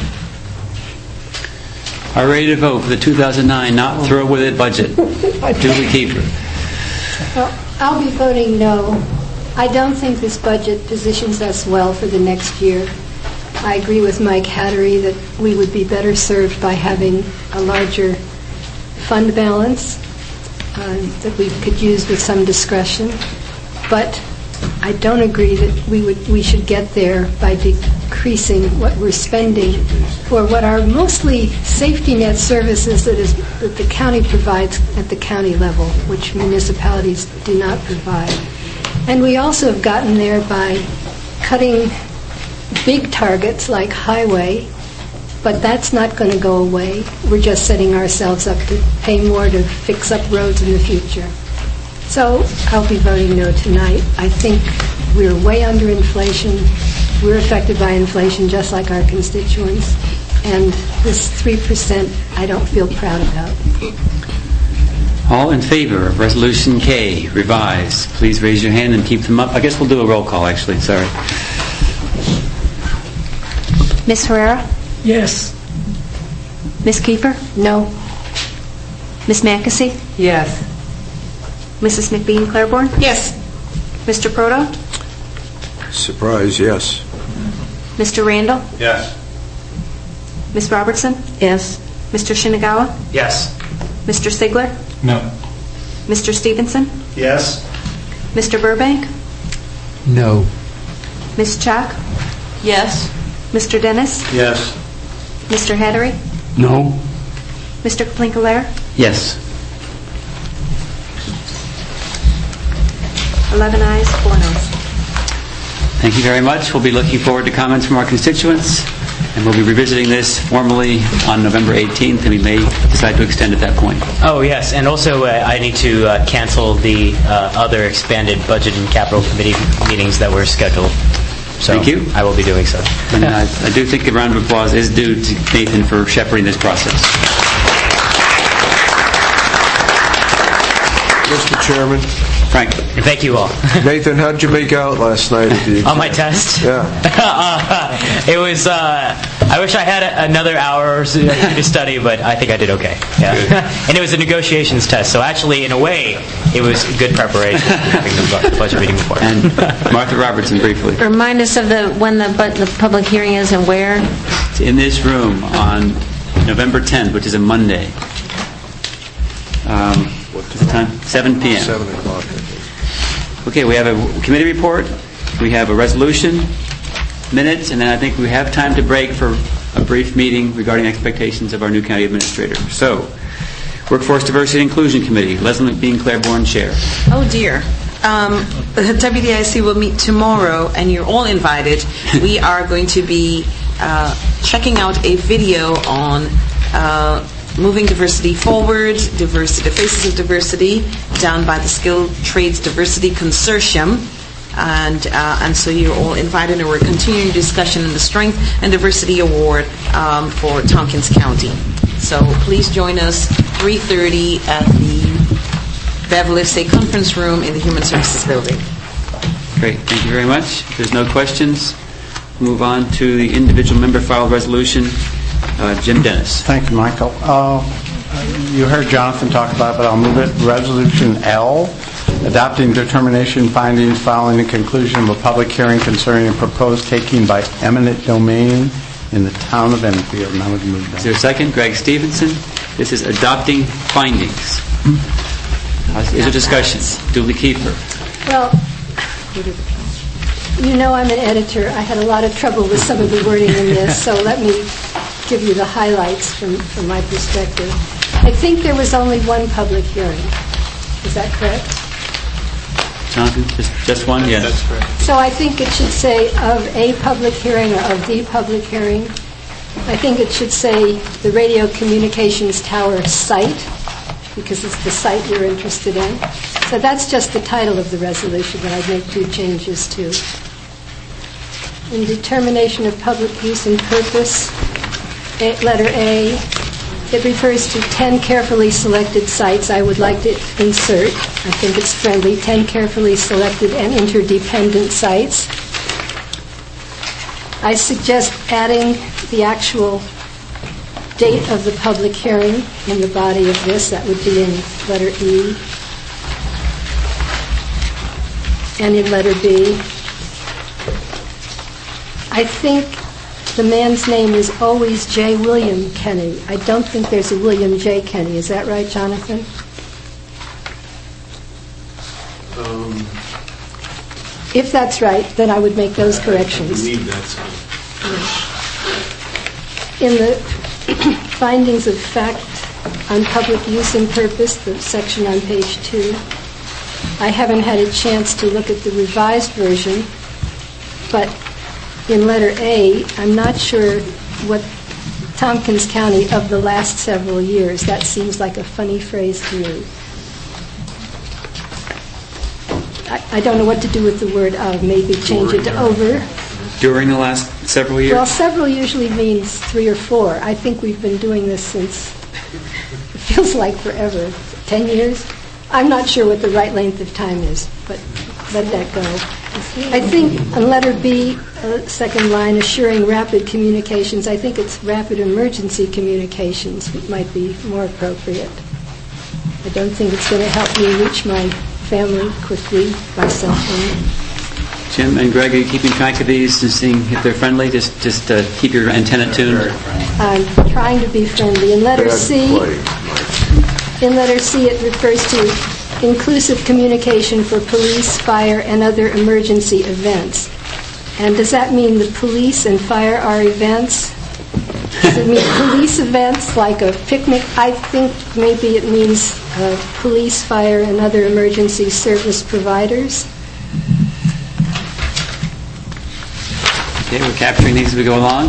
Are ready to vote for the two thousand nine not throw with it budget. Julie Kiefer. Well, I'll be voting no. I don't think this budget positions us well for the next year. I agree with Mike Hattery that we would be better served by having a larger fund balance uh, that we could use with some discretion. But I don't agree that we would we should get there by decreasing what we're spending for what are mostly safety net services that is that the county provides at the county level, which municipalities do not provide. And we also have gotten there by cutting big targets like highway, but that's not going to go away. We're just setting ourselves up to pay more to fix up roads in the future. So I'll be voting no tonight. I think we're way under inflation. We're affected by inflation just like our constituents. And this three percent I don't feel proud about. All in favor of Resolution K, revised, please raise your hand and keep them up. I guess we'll do a roll call, actually. Sorry. Miz Herrera? Yes. Miz Kiefer? No. Miz Mackesy? Yes. Missus McBean Claiborne? Yes. Mister Proto? Surprise, yes. Mister Randall? Yes. Miz Robertson? Yes. Mister Shinagawa? Yes. Mister Sigler? No. Mister Stevenson? Yes. Mister Burbank? No. Miz Chalk? Yes. Mister Dennis? Yes. Mister Hattery? No. Mister Plinkalaire? Yes. eleven ayes, four noes. Thank you very much. We'll be looking forward to comments from our constituents, and we'll be revisiting this formally on November eighteenth, and we may decide to extend at that point. Oh, yes, and also uh, I need to uh, cancel the uh, other expanded budget and capital committee meetings that were scheduled. So Thank you. I will be doing so. And I, I do think a round of applause is due to Nathan for shepherding this process. Mister Chairman. Frank. Thank you all. Nathan, how did you make out last night at the exam? On my test? Yeah. uh, it was, uh, I wish I had a, another hour or so to study, but I think I did okay. Yeah. And it was a negotiations test, so actually, in a way, it was good preparation having the, the budget meeting before. And Martha Robertson, briefly. Remind us of the when the, bu- the public hearing is and where. It's in this room on November tenth, which is a Monday. Um, what's the time? seven p.m. seven o'clock. Okay, we have a committee report, we have a resolution, minutes, and then I think we have time to break for a brief meeting regarding expectations of our new county administrator. So, Workforce Diversity and Inclusion Committee, Leslie McBean Claiborne, Chair. Oh dear. Um, the W D I C will meet tomorrow, and you're all invited. We are going to be uh, checking out a video on uh, moving diversity forward, diversity, the faces of diversity, down by the Skilled Trades Diversity Consortium. And uh, and so you're all invited, and we're continuing discussion in the Strength and Diversity Award um, for Tompkins County. So please join us three thirty at the Beverly State Conference Room in the Human Services Building. Great, thank you very much. If there's no questions, move on to the individual member filed resolution. Uh, Jim Dennis. Thank you, Michael. Uh, you heard Jonathan talk about it, but I'll move it. Resolution L, adopting determination findings following the conclusion of a public hearing concerning a proposed taking by eminent domain in the town of Enfield. Now would move that. Is there a second? Greg Stevenson. This is adopting findings. Uh, is there discussion? Julie Kiefer. Well, you know I'm an editor. I had a lot of trouble with some of the wording in this, so let me give you the highlights from, from my perspective. I think there was only one public hearing. Is that correct? Jonathan, just, just one? Yes. That's correct. So I think it should say of a public hearing or of the public hearing. I think it should say the radio communications tower site, because it's the site we're interested in. So that's just the title of the resolution that I'd make two changes to. In determination of public use and purpose, a, letter A, it refers to ten carefully selected sites. I would like to insert, I think it's friendly, ten carefully selected and interdependent sites. I suggest adding the actual date of the public hearing in the body of this. That would be in letter E. And in letter B, I think the man's name is always J. William Kenny. I don't think there's a William J. Kenny. Is that right, Jonathan? Um, If that's right, then I would make those I corrections. believe that's In the findings of fact on public use and purpose, the section on page two, I haven't had a chance to look at the revised version, but in letter A, I'm not sure what Tompkins County of the last several years. That seems like a funny phrase to me. I, I don't know what to do with the word of. Maybe change it to over. During the last several years? Well, several usually means three or four. I think we've been doing this since, it feels like forever, ten years? I'm not sure what the right length of time is, but let that go. I think on letter B, uh, second line, assuring rapid communications, I think it's rapid emergency communications might be more appropriate. I don't think it's going to help me reach my family quickly by cell phone. Jim and Greg, are you keeping track of these and seeing if they're friendly? Just just uh, keep your antenna tuned. I'm trying to be friendly. In letter C, in letter C, it refers to inclusive communication for police, fire, and other emergency events. And does that mean the police and fire are events? Does it mean police events like a picnic? I think maybe it means uh, police, fire, and other emergency service providers. Okay, we're capturing these as we go along.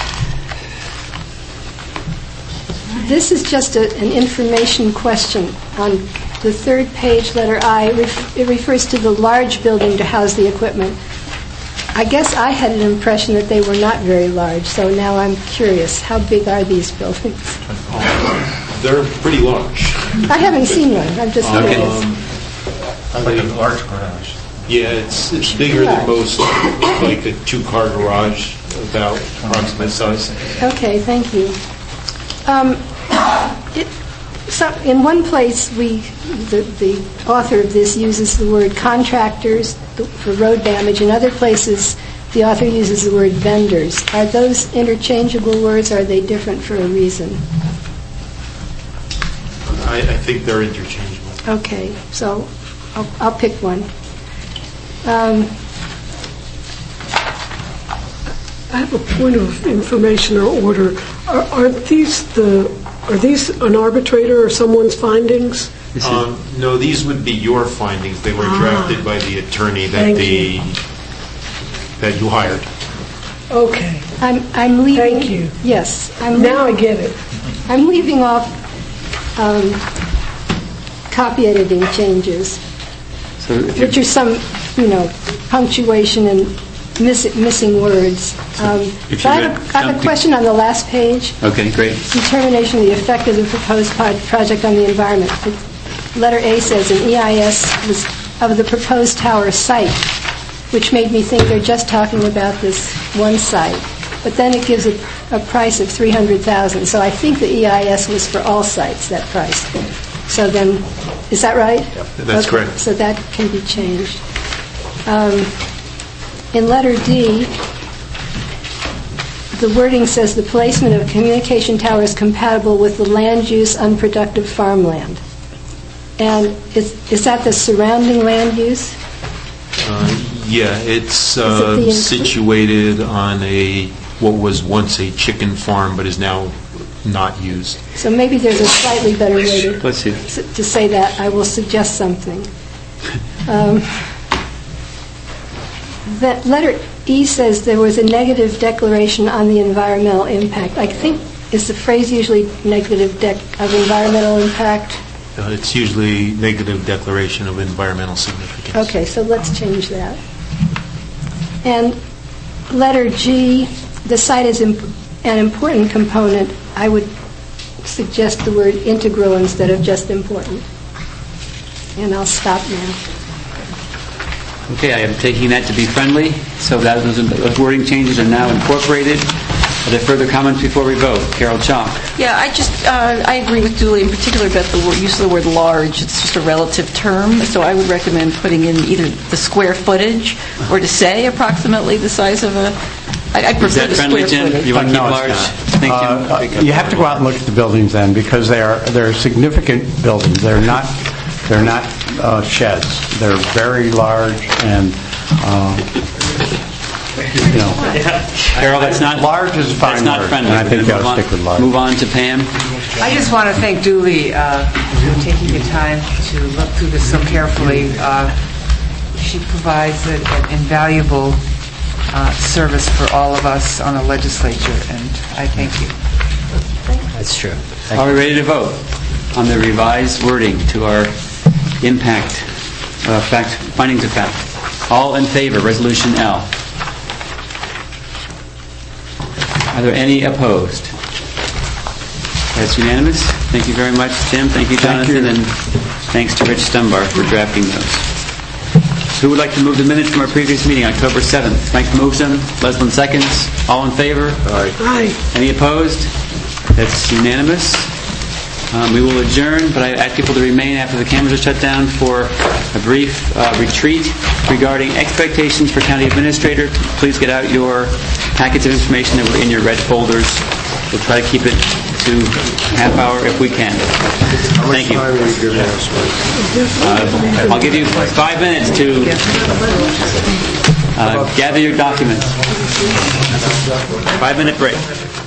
This is just a, an information question. On the third page, letter I, ref, it refers to the large building to house the equipment. I guess I had an impression that they were not very large, so now I'm curious. How big are these buildings? They're pretty large. I haven't seen one. I'm just Um, curious. like a large garage. Yeah, it's it's bigger than most, like a two-car garage, about approximate size. Okay, thank you. Um, it, so in one place, we the, the author of this uses the word contractors for road damage. In other places, the author uses the word vendors. Are those interchangeable words, or are they different for a reason? I, I think they're interchangeable. Okay, so I'll, I'll pick one. Um, I have a point of information or order. Are, aren't these the are these an arbitrator or someone's findings? Um, no, these would be your findings. They were Ah. drafted by the attorney that Thank the you. that you hired. Okay. I'm I'm leaving. Thank you. Yes, I'm Now I leaving- get it. I'm leaving off um, copy editing changes, So if you- which are some, you know, punctuation and miss, missing words. Um, if but I you have, read- a, I have a question on the last page. Okay, great. Determination of the effect of the proposed pod- project on the environment. The letter A says an E I S was of the proposed tower site, which made me think they're just talking about this one site. But then it gives a, a price of three hundred thousand dollars. So I think the E I S was for all sites, that price. So then, is that right? That's Okay, correct. So that can be changed. Um, in letter D, the wording says the placement of communication towers compatible with the land use unproductive farmland. And is, is that the surrounding land use? Uh, yeah, it's it uh, the- situated on a what was once a chicken farm, but is now not used. So maybe there's a slightly better way to, Bless you. to say that. I will suggest something. Um, that letter E says there was a negative declaration on the environmental impact. I think, is the phrase usually negative dec of environmental impact? Uh, it's usually negative declaration of environmental significance. Okay, so let's change that. And letter G, the site is imp- an important component. I would suggest the word integral instead of just important. And I'll stop now. Okay, I am taking that to be friendly, so that those those wording changes are now incorporated. Are there further comments before we vote? Carol Chalk. Yeah, I just, uh, I agree with Julie in particular about the word, use of the word large. It's just a relative term, so I would recommend putting in either the square footage or to say approximately the size of a I I Is prefer that the friendly, square Jim? footage. You want to keep No, it's large? not. Thank you. Uh, You have to go out and look at the buildings then, because they are, they're significant buildings. They're not, they're not uh, sheds. They're very large and, uh, you know. Carol, that's not... Large is a fine That's not word, friendly. and I think We're you gonna ought to move stick with on- large. Move on to Pam. I just want to thank Julie uh, for taking the time to look through this so carefully. Uh, She provides an an invaluable uh, service for all of us on the legislature, and I thank you. That's true. Are we ready to vote on the revised wording to our impact, uh, fact, findings of fact? All in favor, Resolution L. Are there any opposed? That's unanimous. Thank you very much, Jim. Thank you, Jonathan, and thanks to Rich Stumbar for drafting those. Who would like to move the minutes from our previous meeting, October seventh? Mike moves them. Leslin seconds. All in favor? Aye. Any opposed? That's unanimous. Um, we will adjourn, but I ask people to remain after the cameras are shut down for a brief uh, retreat regarding expectations for county administrator. Please get out your packets of information that were in your red folders. We'll try to keep it to a half hour if we can. Thank you. Uh, I'll give you five minutes to uh, gather your documents. Five minute break.